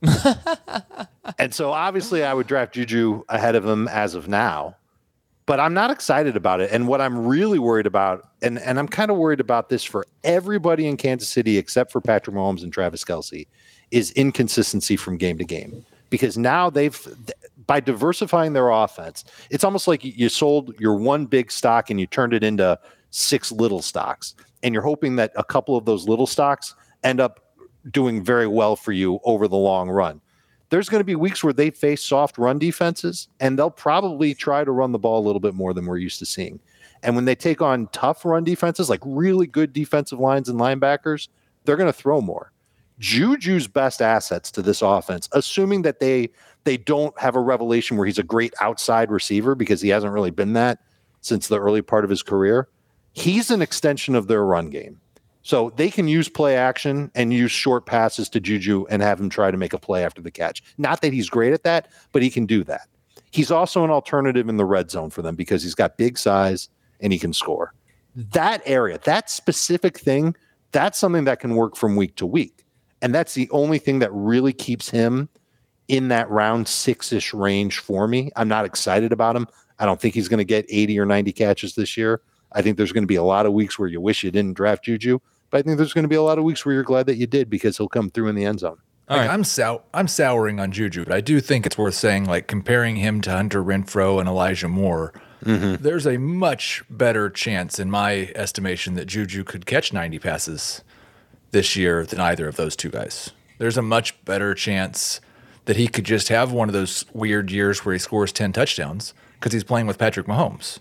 And so obviously I would draft Juju ahead of him as of now, but I'm not excited about it. And what I'm really worried about, and, and I'm kind of worried about this for everybody in Kansas City except for Patrick Mahomes and Travis Kelce, is inconsistency from game to game. Because now they've, by diversifying their offense, it's almost like you sold your one big stock and you turned it into six little stocks. And you're hoping that a couple of those little stocks end up doing very well for you over the long run. There's going to be weeks where they face soft run defenses, and they'll probably try to run the ball a little bit more than we're used to seeing. And when they take on tough run defenses, like really good defensive lines and linebackers, they're going to throw more. Juju's best assets to this offense, assuming that they they don't have a revelation where he's a great outside receiver, because he hasn't really been that since the early part of his career, he's an extension of their run game. So they can use play action and use short passes to Juju and have him try to make a play after the catch. Not that he's great at that, but he can do that. He's also an alternative in the red zone for them because he's got big size and he can score. That area, that specific thing, that's something that can work from week to week. And that's the only thing that really keeps him in that round six-ish range for me. I'm not excited about him. I don't think he's going to get eighty or ninety catches this year. I think there's going to be a lot of weeks where you wish you didn't draft Juju, but I think there's going to be a lot of weeks where you're glad that you did, because he'll come through in the end zone. Like, right. I'm sow- I'm souring on Juju, but I do think it's worth saying, like, comparing him to Hunter Renfrow and Elijah Moore, mm-hmm. there's a much better chance, in my estimation, that Juju could catch ninety passes this year than either of those two guys. There's a much better chance that he could just have one of those weird years where he scores ten touchdowns because he's playing with Patrick Mahomes.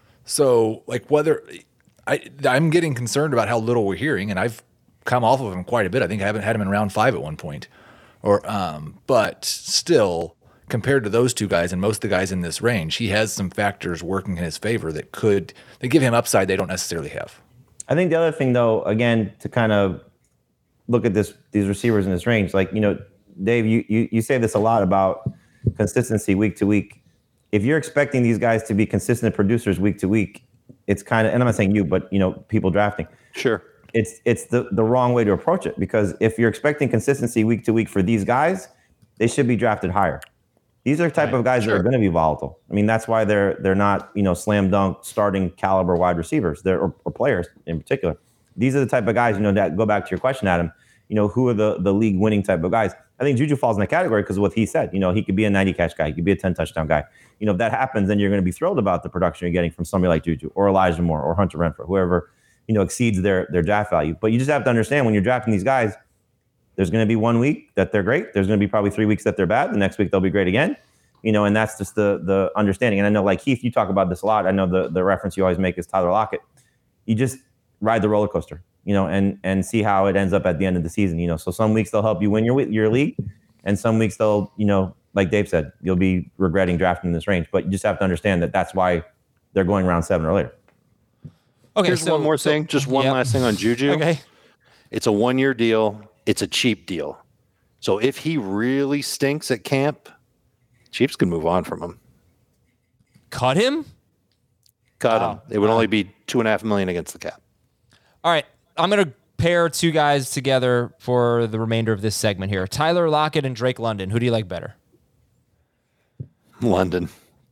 So, like, whether I, I'm getting concerned about how little we're hearing, and I've come off of him quite a bit. I think I haven't had him in round five at one point, or um, but still, compared to those two guys and most of the guys in this range, he has some factors working in his favor that could they give him upside they don't necessarily have. I think the other thing, though, again, to kind of look at this, these receivers in this range, like, you know, Dave, you, you, you say this a lot about consistency week to week. If you're expecting these guys to be consistent producers week to week, it's kind of, and I'm not saying you, but, you know, people drafting. Sure. It's it's the, the wrong way to approach it, because if you're expecting consistency week to week for these guys, they should be drafted higher. These are the type right. of guys sure. that are going to be volatile. I mean, that's why they're they're not, you know, slam dunk starting caliber wide receivers. They're or, or players in particular. These are the type of guys, you know, that go back to your question, Adam, you know, who are the, the league winning type of guys? I think Juju falls in that category because of what he said. You know, he could be a ninety catch guy. He could be a ten touchdown guy. You know, if that happens, then you're going to be thrilled about the production you're getting from somebody like Juju or Elijah Moore or Hunter Renfrow, whoever, you know, exceeds their, their draft value. But you just have to understand, when you're drafting these guys, there's going to be one week that they're great. There's going to be probably three weeks that they're bad. The next week they'll be great again. You know, and that's just the the understanding. And I know, like Heath, you talk about this a lot. I know the, the reference you always make is Tyler Lockett. You just ride the roller coaster, you know, and and see how it ends up at the end of the season. You know, so some weeks they'll help you win your your league, and some weeks they'll, you know, like Dave said, you'll be regretting drafting in this range. But you just have to understand that that's why they're going round seven or later. Okay, Here's so, one more so- thing. Just one yep. last thing on Juju. Okay. It's a one-year deal. It's a cheap deal. So if he really stinks at camp, Chiefs can move on from him. Cut him? Cut Wow. him. It would only be two and a half million against the cap. All right. I'm going to pair two guys together for the remainder of this segment here. Tyler Lockett and Drake London. Who do you like better? London.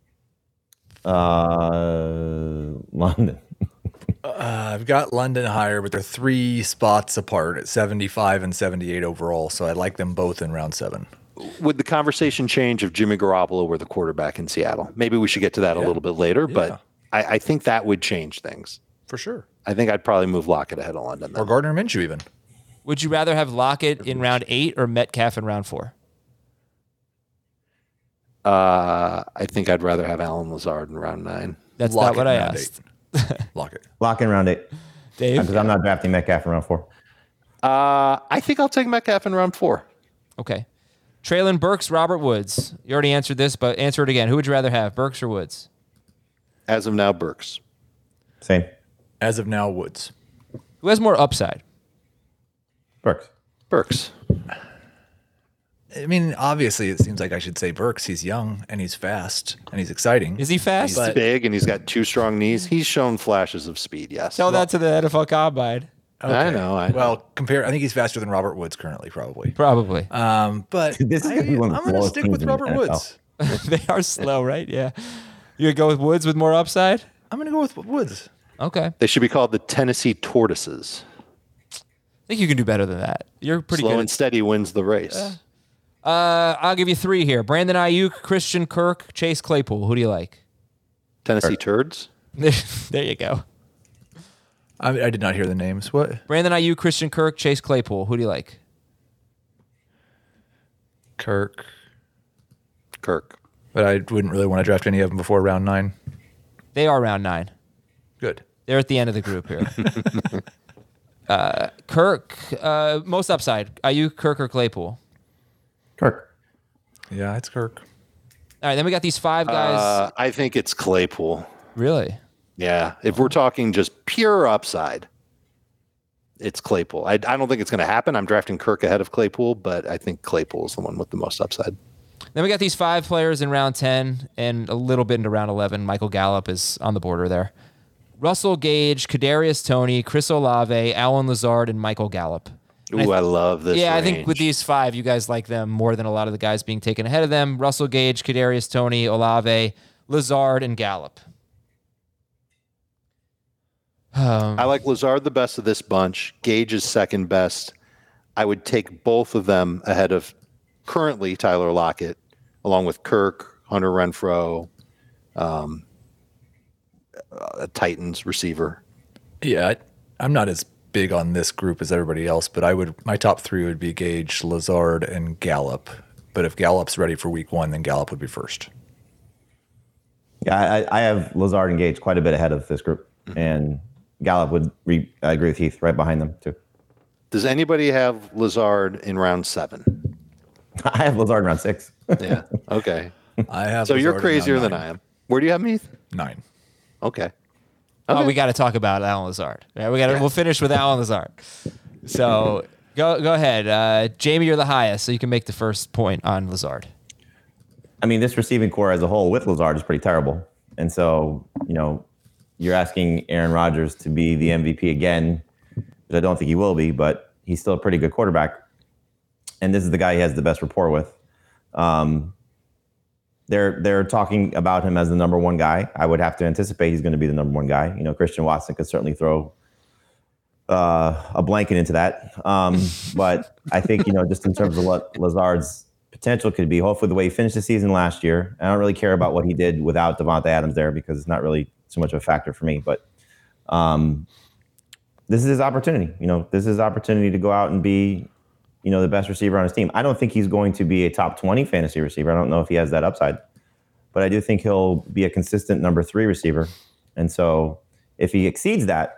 Uh, London. Uh, I've got London higher, but they're three spots apart at seventy-five and seventy-eight overall. So I like them both in round seven. Would the conversation change if Jimmy Garoppolo were the quarterback in Seattle? Maybe we should get to that Yeah. a little bit later, Yeah. but I, I think that would change things. For sure. I think I'd probably move Lockett ahead of London. Or Then. Gardner Minshew even. Would you rather have Lockett in round eight or Metcalf in round four? Uh, I think I'd rather have Alan Lazard in round nine. That's Lockett not what I in round asked. Lock it. Lock in round eight. Dave? Because I'm not drafting Metcalf in round four. Uh, I think I'll take Metcalf in round four. Okay. Traylon Burks, Robert Woods. You already answered this, but answer it again. Who would you rather have, Burks or Woods? As of now, Burks. Same. As of now, Woods. Who has more upside? Burks. Burks. I mean, obviously, it seems like I should say Burks. He's young and he's fast and he's exciting. Is he fast? He's big and he's got two strong knees. He's shown flashes of speed, yes. Tell that to the N F L Combine. I know. I know. Well, compare. I think he's faster than Robert Woods currently, probably. Probably. Um, but This is I, gonna be one of the I'm going to slowest stick teams with in the Robert N F L. Woods. They are slow, right? Yeah. You gonna go with Woods with more upside? I'm going to go with Woods. Okay. They should be called the Tennessee Tortoises. I think you can do better than that. You're pretty Slow good. and steady wins the race. Uh, I'll give you three here. Brandon Ayuk, Christian Kirk, Chase Claypool. Who do you like? Tennessee Turds. There you go. I, I did not hear the names. What? Brandon Ayuk, Christian Kirk, Chase Claypool. Who do you like? Kirk. Kirk. But I wouldn't really want to draft any of them before round nine. They are round nine. Good. They're at the end of the group here. uh, Kirk, uh, most upside. Ayuk, Kirk, or Claypool? Kirk. Yeah, it's Kirk. All right, then we got these five guys. Uh, I think it's Claypool. Really? Yeah. If we're talking just pure upside, it's Claypool. I, I don't think it's going to happen. I'm drafting Kirk ahead of Claypool, but I think Claypool is the one with the most upside. Then we got these five players in round ten and a little bit into round eleven. Michael Gallup is on the border there. Russell Gage, Kadarius Toney, Chris Olave, Alan Lazard, and Michael Gallup. Ooh, I, love this. Yeah, I range. think with these five, you guys like them more than a lot of the guys being taken ahead of them. Russell Gage, Kadarius Toney, Olave, Lazard, and Gallup. Um, I like Lazard the best of this bunch. Gage is second best. I would take both of them ahead of currently Tyler Lockett, along with Kirk, Hunter Renfrow, um, a Titans receiver. Yeah, I, I'm not as big on this group as everybody else, but I would my top three would be Gage, Lazard, and Gallup. But if Gallup's ready for week one, then Gallup would be first. Yeah, I, I have Lazard and Gage quite a bit ahead of this group, and Gallup would. Re, I agree with Heath, right behind them too. Does anybody have Lazard in round seven? I have Lazard in round six. Yeah. Okay. I have. So you're Lazard in round crazier than nine. I am. Where do you have me? Heath? Nine. Okay. Oh, we got to talk about Alan Lazard. Yeah, we got to. We'll finish with Alan Lazard. So go go ahead, uh, Jamie. You're the highest, so you can make the first point on Lazard. I mean, this receiving core as a whole with Lazard is pretty terrible, and so you know, you're asking Aaron Rodgers to be the M V P again, which I don't think he will be, but he's still a pretty good quarterback, and this is the guy he has the best rapport with. Um, They're they're talking about him as the number one guy. I would have to anticipate he's going to be the number one guy. You know, Christian Watson could certainly throw uh, a blanket into that. Um, but I think, you know, just in terms of what Lazard's potential could be, hopefully the way he finished the season last year, I don't really care about what he did without Devontae Adams there because it's not really too much of a factor for me. But um, this is his opportunity. You know, this is his opportunity to go out and be, you know, the best receiver on his team. I don't think he's going to be a top twenty fantasy receiver. I don't know if he has that upside, but I do think he'll be a consistent number three receiver. And so if he exceeds that,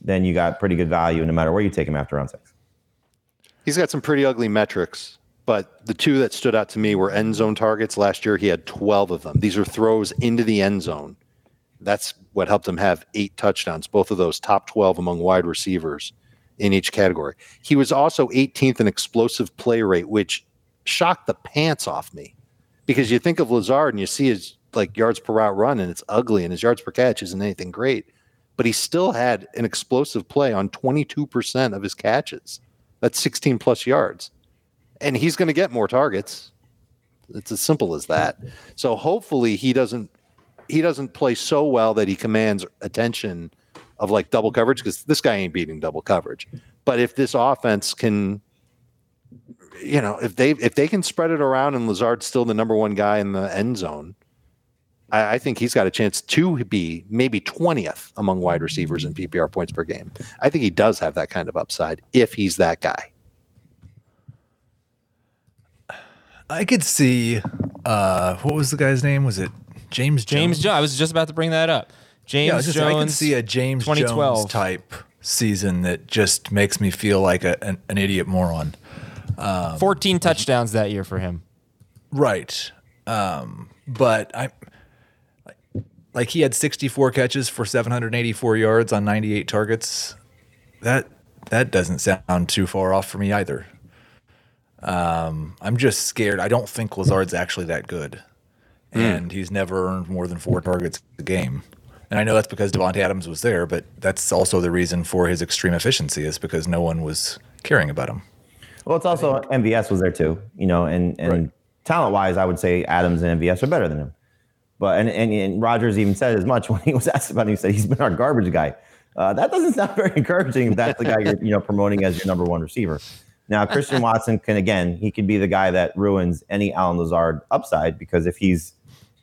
then you got pretty good value no matter where you take him after round six. He's got some pretty ugly metrics, but the two that stood out to me were end zone targets. Last year, he had twelve of them. These are throws into the end zone. That's what helped him have eight touchdowns, both of those top twelve among wide receivers in each category. He was also eighteenth in explosive play rate, which shocked the pants off me, because you think of Lazard and you see his like yards per route run and it's ugly and his yards per catch isn't anything great, but he still had an explosive play on twenty-two percent of his catches. That's sixteen plus yards, and he's going to get more targets. It's as simple as that. So hopefully he doesn't he doesn't play so well that he commands attention of like double coverage, because this guy ain't beating double coverage. But if this offense can, you know, if they if they can spread it around and Lazard's still the number one guy in the end zone, I, I think he's got a chance to be maybe twentieth among wide receivers in P P R points per game. I think he does have that kind of upside if he's that guy. I could see, uh, what was the guy's name? Was it James Jones? James Jones. I was just about to bring that up. James yeah, just, Jones. I could see a James Jones type season that just makes me feel like a, an, an idiot moron. Um, fourteen touchdowns that year for him. Right. Um, but I like, like he had sixty-four catches for seven hundred eighty-four yards on ninety-eight targets. That that doesn't sound too far off for me either. Um, I'm just scared. I don't think Lazard's actually that good. Mm. And he's never earned more than four targets a game. And I know that's because Davante Adams was there, but that's also the reason for his extreme efficiency, is because no one was caring about him. Well, it's also M V S was there too, you know, and, and right. talent-wise, I would say Adams and M V S are better than him. But and, and, and Rodgers even said as much when he was asked about it. He said he's been our garbage guy. Uh, that doesn't sound very encouraging if that's the guy you're you know promoting as your number one receiver. Now, Christian Watson can, again, he could be the guy that ruins any Allen Lazard upside, because if he's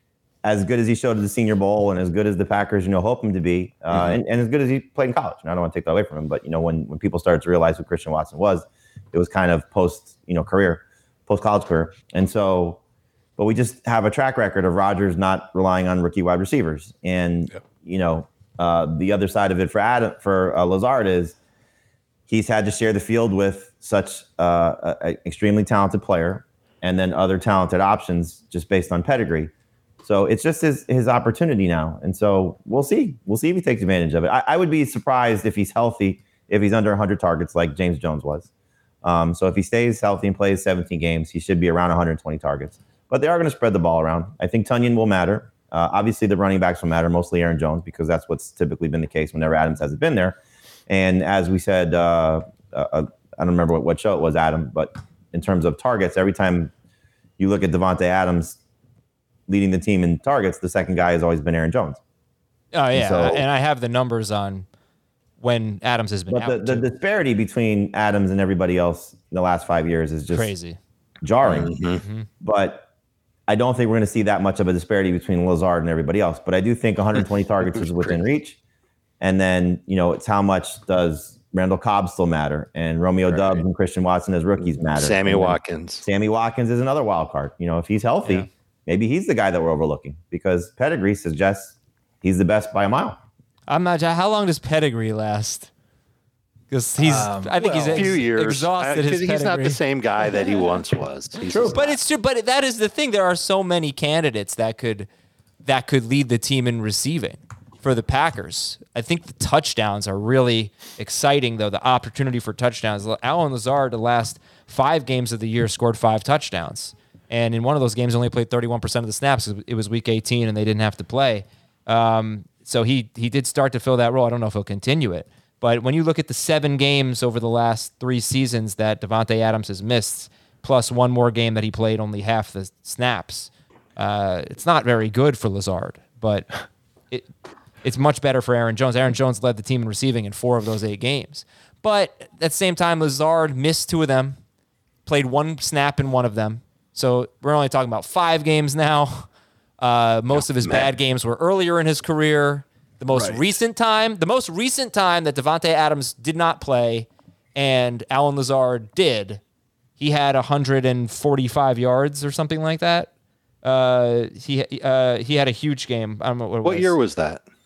as good as he showed at the Senior Bowl and as good as the Packers, you know, hope him to be, uh, mm-hmm. and, and as good as he played in college. And I don't want to take that away from him, but, you know, when, when people started to realize who Christian Watson was, it was kind of post, you know, career, post-college career. And so, but we just have a track record of Rodgers not relying on rookie wide receivers. And, yep. you know, uh, the other side of it for Adam, for uh, Lazard is he's had to share the field with such uh, an extremely talented player and then other talented options just based on pedigree. So it's just his his opportunity now. And so we'll see. We'll see if he takes advantage of it. I, I would be surprised if he's healthy, if he's under one hundred targets like James Jones was. Um, so if he stays healthy and plays seventeen games, he should be around one hundred twenty targets. But they are going to spread the ball around. I think Tonyan will matter. Uh, obviously, the running backs will matter, mostly Aaron Jones, because that's what's typically been the case whenever Adams hasn't been there. And as we said, uh, uh, I don't remember what, what show it was, Adam, but in terms of targets, every time you look at Davante Adams leading the team in targets, the second guy has always been Aaron Jones. Oh, yeah. And, so, and I have the numbers on when Adams has been but out. The, the disparity between Adams and everybody else in the last five years is just crazy, jarring. Mm-hmm. But I don't think we're going to see that much of a disparity between Lazard and everybody else. But I do think one hundred twenty targets is within reach. And then, you know, it's how much does Randall Cobb still matter, and Romeo right. Doubs and Christian Watson as rookies matter. Sammy Watkins. Sammy Watkins is another wild card. You know, if he's healthy, yeah. maybe he's the guy that we're overlooking, because pedigree suggests he's the best by a mile. I'm not. How long does pedigree last? Because he's. Um, I think well, he's ex- a few years. exhausted. Uh, his he's pedigree. not the same guy that he once was. He's true, but it's true. But that is the thing. There are so many candidates that could that could lead the team in receiving for the Packers. I think the touchdowns are really exciting, though. The opportunity for touchdowns. Allen Lazard, the last five games of the year, scored five touchdowns. And in one of those games, only played thirty-one percent of the snaps. It was week eighteen, and they didn't have to play. Um, so he he did start to fill that role. I don't know if he'll continue it. But when you look at the seven games over the last three seasons that Davante Adams has missed, plus one more game that he played only half the snaps, uh, it's not very good for Lazard. But it it's much better for Aaron Jones. Aaron Jones led the team in receiving in four of those eight games. But at the same time, Lazard missed two of them, played one snap in one of them. So we're only talking about five games now. Uh, most oh, of his man. bad games were earlier in his career. The most right. recent time, the most recent time that Davante Adams did not play and Allen Lazard did, he had one hundred forty-five yards or something like that. Uh, he uh, he had a huge game. I don't know what it What was. year was that?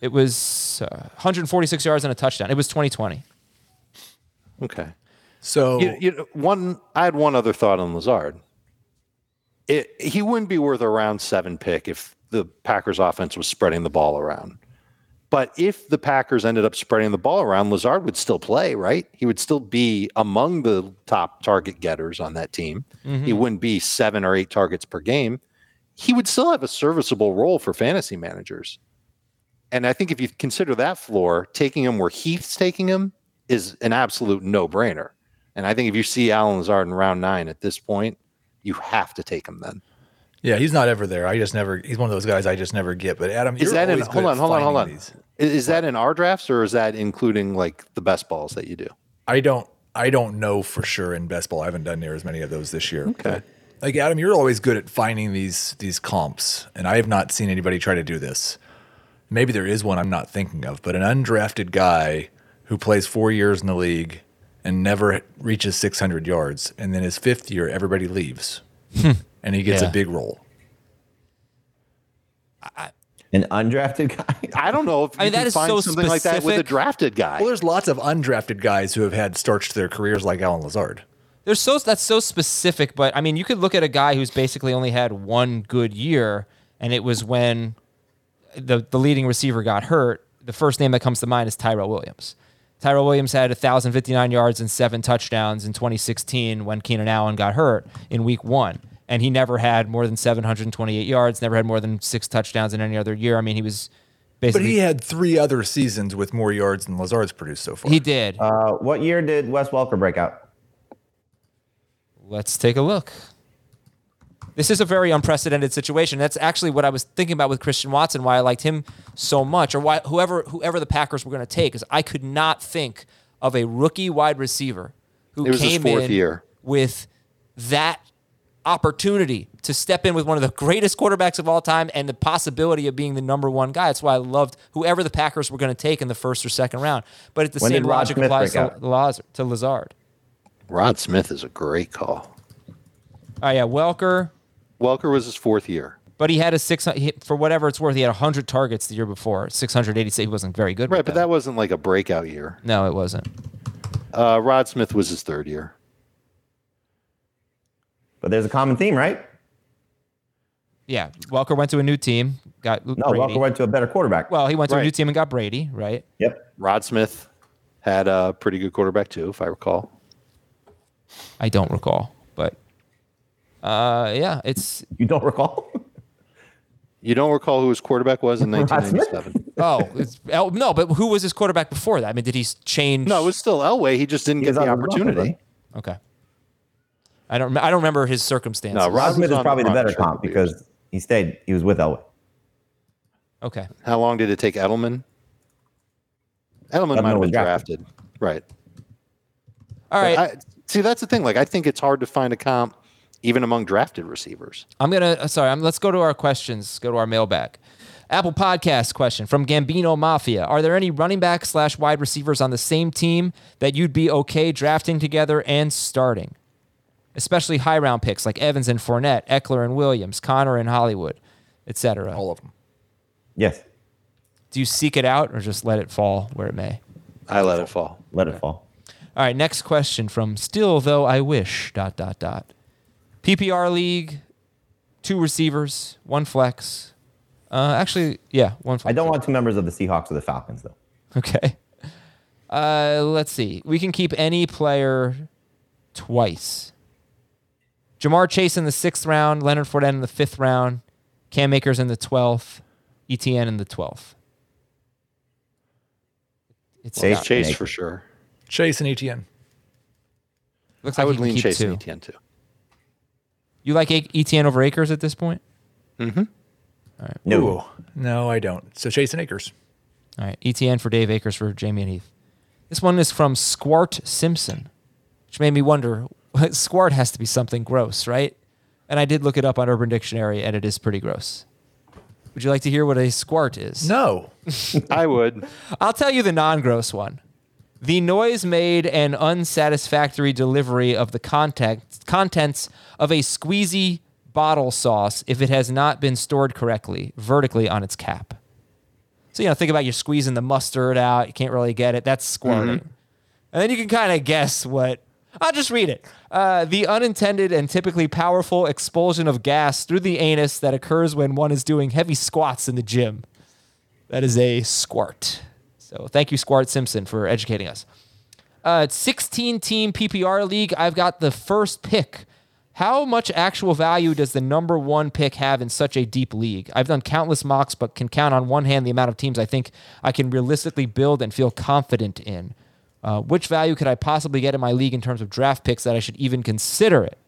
It was uh, one hundred forty-six yards and a touchdown. It was twenty twenty. Okay. So You, you, one, I had one other thought on Lazard. It, he wouldn't be worth a round seven pick if the Packers offense was spreading the ball around. But if the Packers ended up spreading the ball around, Lazard would still play, right? He would still be among the top target getters on that team. Mm-hmm. He wouldn't be seven or eight targets per game. He would still have a serviceable role for fantasy managers. And I think if you consider that floor, taking him where Heath's taking him is an absolute no-brainer. And I think if you see Allen Lazard in round nine at this point, you have to take him then. yeah, he's not ever there. I just never. He's one of those guys I just never get. But Adam, Is you're that in, always good hold on, at hold on, hold on. finding these. Is, is that in our drafts or is that including like the best balls that you do? I don't. I don't know for sure in best ball. I haven't done near as many of those this year. Okay. But, like Adam, you're always good at finding these these comps, and I have not seen anybody try to do this. Maybe there is one I'm not thinking of, but an undrafted guy who plays four years in the league and never reaches six hundred yards, and then his fifth year, everybody leaves, and he gets Yeah. a big role. An undrafted guy. I don't know if you I mean, that can is find so something like that with a specific. drafted guy. Well, there's lots of undrafted guys who have had starts to their careers like Allen Lazard. There's so that's so specific, but I mean, you could look at a guy who's basically only had one good year, and it was when the the leading receiver got hurt. The first name that comes to mind is Tyrell Williams. Tyrell Williams had one thousand fifty-nine yards and seven touchdowns in twenty sixteen when Keenan Allen got hurt in week one. And he never had more than seven hundred twenty-eight yards, never had more than six touchdowns in any other year. I mean, he was But basically. he had three other seasons with more yards than Lazard's produced so far. He did. Uh, what year did Wes Welker break out? Let's take a look. This is a very unprecedented situation. That's actually what I was thinking about with Christian Watson, why I liked him so much, or why whoever whoever the Packers were going to take, is I could not think of a rookie wide receiver who It was his came fourth in year. with that opportunity to step in with one of the greatest quarterbacks of all time and the possibility of being the number one guy. That's why I loved whoever the Packers were going to take in the first or second round. But at the When same did Rod logic Smith applies break to, out? Laz- to Lazard. Rod Smith is a great call. Oh, yeah, Welker. Welker was his fourth year. But he had a six he- for whatever it's worth. He had one hundred targets the year before. six hundred eighty-six. He wasn't very good. Right, with but that wasn't like a breakout year. no, it wasn't. Uh, Rod Smith was his third year. But there's a common theme, right? Yeah, Welker went to a new team. Got No, Brady. Welker went to a better quarterback. well, he went to a Right. new team and got Brady. Right. Yep. Rod Smith had a pretty good quarterback too, if I recall. I don't recall, but uh, yeah, it's You don't recall? You don't recall who his quarterback was in Rod nineteen Smith? ninety-seven? oh it's, El- no, but who was his quarterback before that? I mean, did he s- change? No, it was still Elway. He just didn't He get was the on the opportunity. Buffalo. Okay. I don't. I don't remember his circumstances. No, Rod Rod Smith was is on probably the the better front for a comp couple years. because he stayed. He was with Elway. Okay. How long did it take Edelman? Edelman Edelman might have was been drafted. drafted. Right. All right. I, see, that's the thing. Like, I think it's hard to find a comp even among drafted receivers. I'm gonna. uh, Sorry. I'm, let's go to our questions. Go to our mailbag. Apple Podcast question from Gambino Mafia: are there any running back slash wide receivers on the same team that you'd be okay drafting together and starting, especially high round picks like Evans and Fournette, Eckler and Williams, Connor and Hollywood, et cetera? All of them. Yes. Do you seek it out or just let it fall where it may? I let it fall. Let it fall. All right, next question from Still Though I Wish, dot, dot, dot. P P R league, two receivers, one flex. Uh, actually, yeah, one flex. I don't want two members of the Seahawks or the Falcons, though. Okay. Uh, let's see. We can keep any player twice. Jamar Chase in the sixth round, Leonard Fournette in the fifth round, Cam Akers in the twelfth, E T N in the twelfth. It's Chase, got- Chase Nick. for sure. Chase and E T N. looks I like would you can lean keep Chase two. and E T N too. You like A- E T N over Akers at this point? No. Ooh, no, I don't. So Chase and Akers. All right, E T N for Dave, Akers for Jamie and Heath. This one is from Squart Simpson, which made me wonder. Squart has to be something gross, right? And I did look it up on Urban Dictionary, and it is pretty gross. Would you like to hear what a squart is? No. I would. I'll tell you the non-gross one. The noise made and unsatisfactory delivery of the content, contents of a squeezy bottle sauce if it has not been stored correctly, vertically on its cap. So, you know, think about you're squeezing the mustard out. You can't really get it. That's squirting. Mm-hmm. And then you can kind of guess what. I'll just read it. Uh, the unintended and typically powerful expulsion of gas through the anus that occurs when one is doing heavy squats in the gym. That is a squart. So thank you, Squart Simpson, for educating us. Uh, sixteen-team P P R league. I've got the first pick. How much actual value does the number one pick have in such a deep league? I've done countless mocks, but can count on one hand the amount of teams I think I can realistically build and feel confident in. Uh, which value could I possibly get in my league in terms of draft picks that I should even consider it?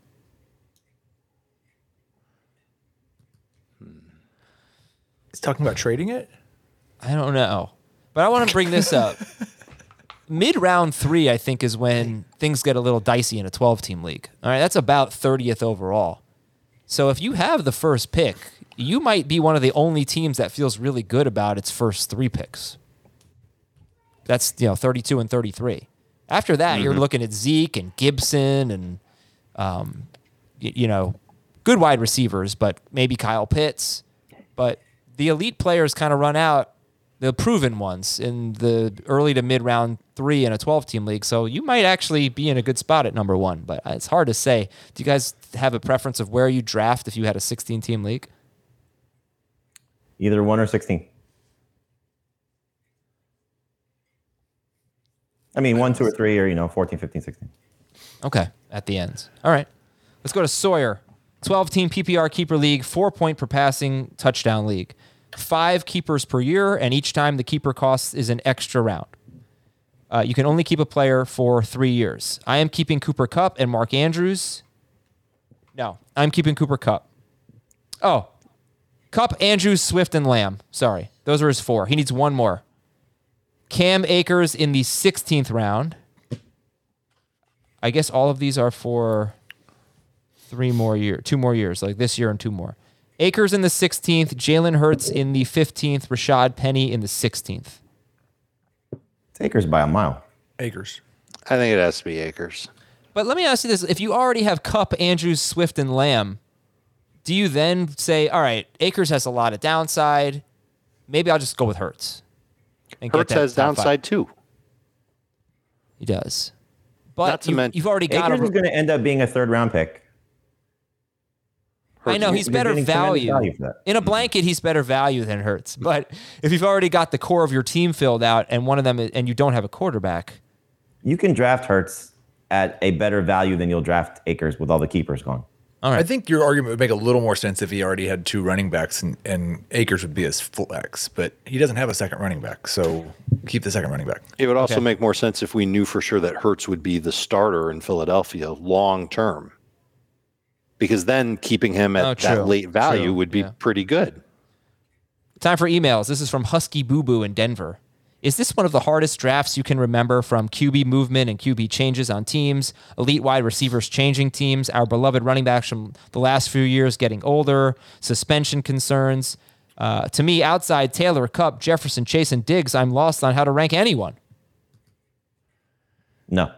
He's talking about trading it? I don't know. But I want to bring this up. Mid-round three, I think, is when things get a little dicey in a twelve-team league. All right, that's about thirtieth overall. So if you have the first pick, you might be one of the only teams that feels really good about its first three picks. That's, you know, thirty-two and thirty-three. After that, mm-hmm. you're looking at Zeke and Gibson and, um, y- you know, good wide receivers, but maybe Kyle Pitts. But the elite players kind of run out, the proven ones, in the early to mid-round three in a twelve-team league. So you might actually be in a good spot at number one, but it's hard to say. Do you guys have a preference of where you draft if you had a sixteen-team league? Either one or sixteen. I mean, one, two, or three, or, you know, fourteen, fifteen, sixteen. Okay, at the ends. All right. Let's go to Sawyer. twelve-team P P R keeper league, four-point per passing touchdown league. Five keepers per year, and each time the keeper cost is an extra round. Uh, you can only keep a player for three years. I am keeping Cooper Kupp and Mark Andrews. No, I'm keeping Cooper Kupp. Oh, Kupp, Andrews, Swift, and Lamb. Sorry, those are his four. He needs one more. Cam Akers in the sixteenth round. I guess all of these are for three more years, two more years, like this year and two more. Akers in the sixteenth, Jalen Hurts in the fifteenth, Rashad Penny in the sixteenth. It's Akers by a mile. Akers. I think it has to be Akers. But let me ask you this. If you already have Kupp, Andrews, Swift, and Lamb, do you then say, all right, Akers has a lot of downside. Maybe I'll just go with Hurts. And Hurts has downside too. He does. But you, men- you've already got Akers him. is going to end up being a third-round pick. I know he's You're better getting tremendous value. value for that. In a blanket, he's better value than Hurts. But if you've already got the core of your team filled out, and one of them, and you don't have a quarterback, You can draft Hurts at a better value than you'll draft Akers with all the keepers gone. all right. I think your argument would make a little more sense if he already had two running backs and, and Akers would be his flex, but he doesn't have a second running back, so keep the second running back. It would also Okay. make more sense if we knew for sure that Hurts would be the starter in Philadelphia long term. Because then keeping him at Oh, true. that late value True. would be Yeah. pretty good. Time for emails. This is from Husky Boo Boo in Denver. Is this one of the hardest drafts you can remember, from Q B movement and Q B changes on teams, elite wide receivers changing teams, our beloved running backs from the last few years getting older, suspension concerns? Uh, to me, outside Taylor, Kupp, Jefferson, Chase, and Diggs, I'm lost on how to rank anyone. No.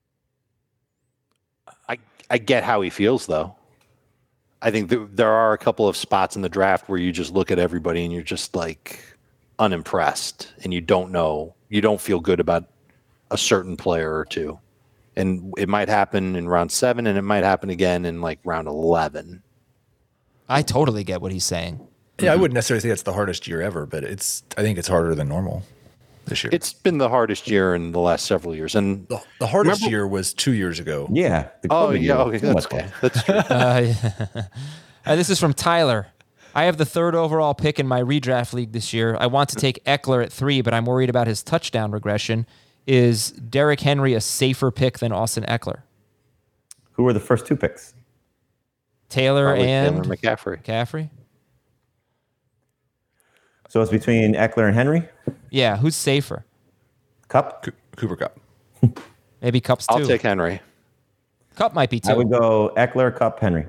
I, I get how he feels, though. I think th- there are a couple of spots in the draft where you just look at everybody and you're just like unimpressed and you don't know, you don't feel good about a certain player or two. And it might happen in round seven and it might happen again in like round eleven. I totally get what he's saying. Yeah, I wouldn't necessarily say it's the hardest year ever, but it's I think it's harder than normal this year. It's been the hardest year in the last several years. And the, the hardest Remember- year was two years ago. Yeah. the oh, COVID yeah, year. okay, that's Somewhat okay. That's true. Uh, uh, this is from Tyler. I have the third overall pick in my redraft league this year. I want to take Eckler at three, but I'm worried about his touchdown regression. Is Derrick Henry a safer pick than Austin Eckler? Who were the first two picks? Taylor Probably and Taylor McCaffrey. McCaffrey? So it's between Eckler and Henry? Yeah, who's safer? Kupp? Co- Cooper Kupp. Maybe Kupp's too. I'll take Henry. Kupp might be I too. would go Eckler, Kupp, Henry.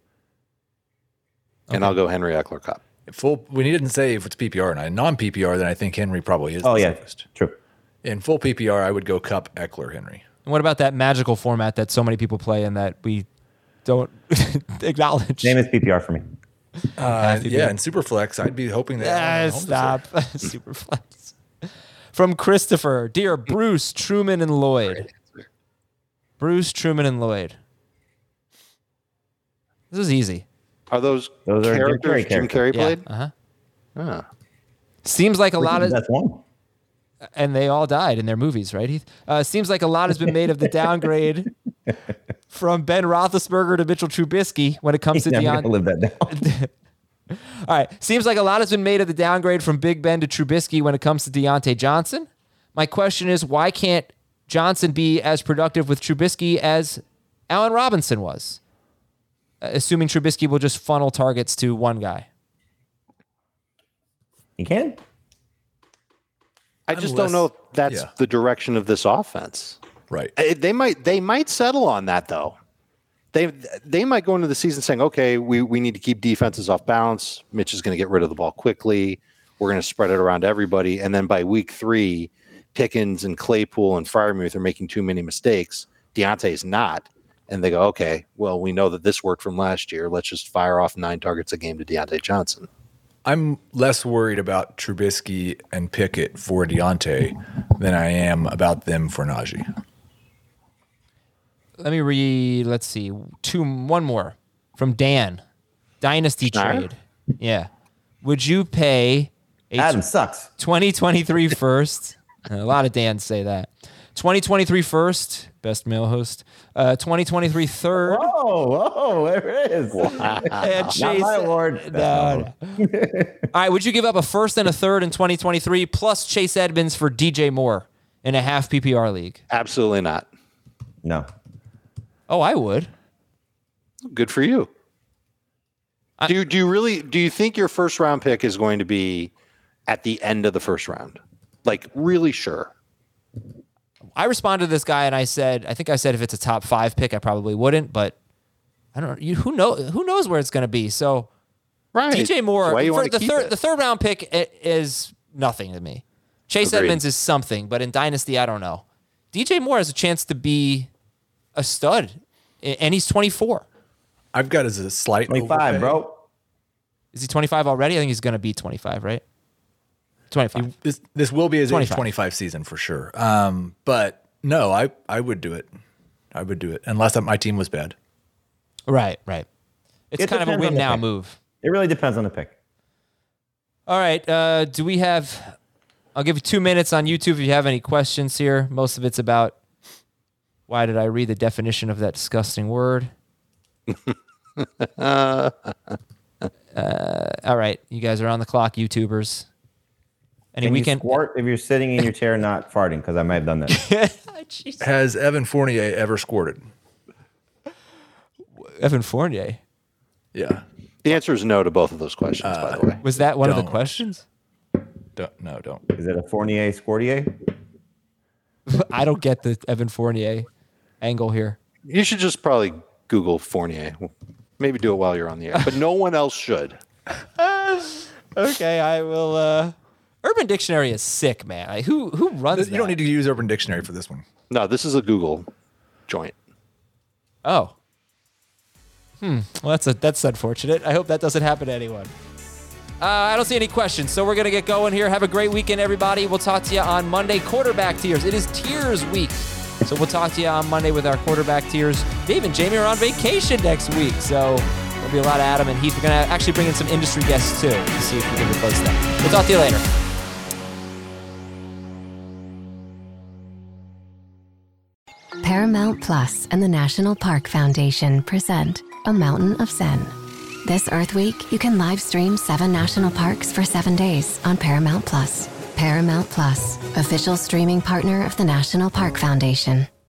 And I'll go Henry Eckler Cup. Full. When he didn't say if it's P P R and I non P P R, then I think Henry probably is. Oh, the yeah. safest. True. In full P P R, I would go Kupp, Eckler, Henry. And what about that magical format that so many people play and that we don't acknowledge? Name is P P R for me. Uh, yeah, and Superflex, I'd be hoping that. Ah, stop. Superflex. From Christopher, dear Bruce, Truman, and Lloyd. Bruce, Truman, and Lloyd. This is easy. Are those, Those are Jim characters Carrey Jim Carrey Yeah. played? Uh-huh. Ah. Seems like a lot of, That's one. and they all died in their movies, right, Heath? Uh, seems like a lot has been made of the downgrade from Ben Roethlisberger to Mitchell Trubisky when it comes to I'm gonna Deion. live that down. All right. Seems like a lot has been made of the downgrade from Big Ben to Trubisky when it comes to Deontay Johnson. My question is, why can't Johnson be as productive with Trubisky as Allen Robinson was? Uh, assuming Trubisky will just funnel targets to one guy. You can. I just Unless- don't know if that's yeah. the direction of this offense. Right. Eh, They might they might settle on that though. They they might go into the season saying, okay, we, we need to keep defenses off balance. Mitch is going to get rid of the ball quickly. We're going to spread it around to everybody. And then by week three, Pickens and Claypool and Freiermuth are making too many mistakes. Deontay's not. And they go, okay, well, we know that this worked from last year. Let's just fire off nine targets a game to Deontay Johnson. I'm less worried about Trubisky and Pickett for Deontay than I am about them for Najee. Let me read, let's see, two, one more from Dan. Dynasty Schneider? trade. Yeah. Would you pay a Adam sucks. twenty twenty-three first? A lot of Dans say that. twenty twenty-three first, best male host. Uh, twenty twenty-three third. Whoa, whoa, there it is. And Chase, Not my award. No, no. All right, would you give up a first and a third in twenty twenty-three plus Chase Edmonds for D J Moore in a half P P R league? Absolutely not. No. Oh, I would. Good for you. do you, do you really do you think your first round pick is going to be at the end of the first round? Like really sure? I responded to this guy and I said, I think I said if it's a top five pick, I probably wouldn't, but I don't know. You, who know who knows where it's going to be? So Right. D J Moore, That's why you for want to the keep third it. the third round pick i- is nothing to me. Chase Agreed. Edmonds is something, but in Dynasty, I don't know. D J Moore has a chance to be a stud, a- and he's twenty-four. I've got as a slight twenty-five, overpay. bro. Is he twenty-five already? I think he's going to be twenty-five, right? twenty-five. This this will be his age twenty-five. twenty-five season for sure. Um, but no, I I would do it. I would do it unless my team was bad. Right, right. It's It kind of a depends on win the now pick. move. It really depends on the pick. All right. Uh, do we have? I'll give you two minutes on YouTube if you have any questions here. Most of it's about why did I read the definition of that disgusting word? uh, all right, you guys are on the clock, YouTubers. Any Can you weekend? squirt if you're sitting in your chair not farting? Because I might have done that. Jeez. Has Evan Fournier ever squirted? Evan Fournier. Yeah. The answer is no to both of those questions, by the way. Was that one of the Don't. questions? Don't, no, don't. Is it a Fournier Squirtier? I don't get the Evan Fournier angle here. You should just probably Google Fournier. Maybe do it while you're on the air, but no one else should. Okay, I will. Uh... Urban Dictionary is sick, man. Like, who who runs? You don't need to use Urban Dictionary for this one. No, this is a Google joint. Oh. Hmm. Well, that's a, that's unfortunate. I hope that doesn't happen to anyone. Uh, I don't see any questions, so we're gonna get going here. Have a great weekend, everybody. We'll talk to you on Monday. Quarterback tiers. It is tiers week, so we'll talk to you on Monday with our quarterback tiers. Dave and Jamie are on vacation next week, so there'll be a lot of Adam and Heath. We're gonna actually bring in some industry guests too to see if we can replace them. We'll talk to you later. Paramount Plus and the National Park Foundation present A Mountain of Zen. This Earth Week, you can live stream seven national parks for seven days on Paramount Plus. Paramount Plus, official streaming partner of the National Park Foundation.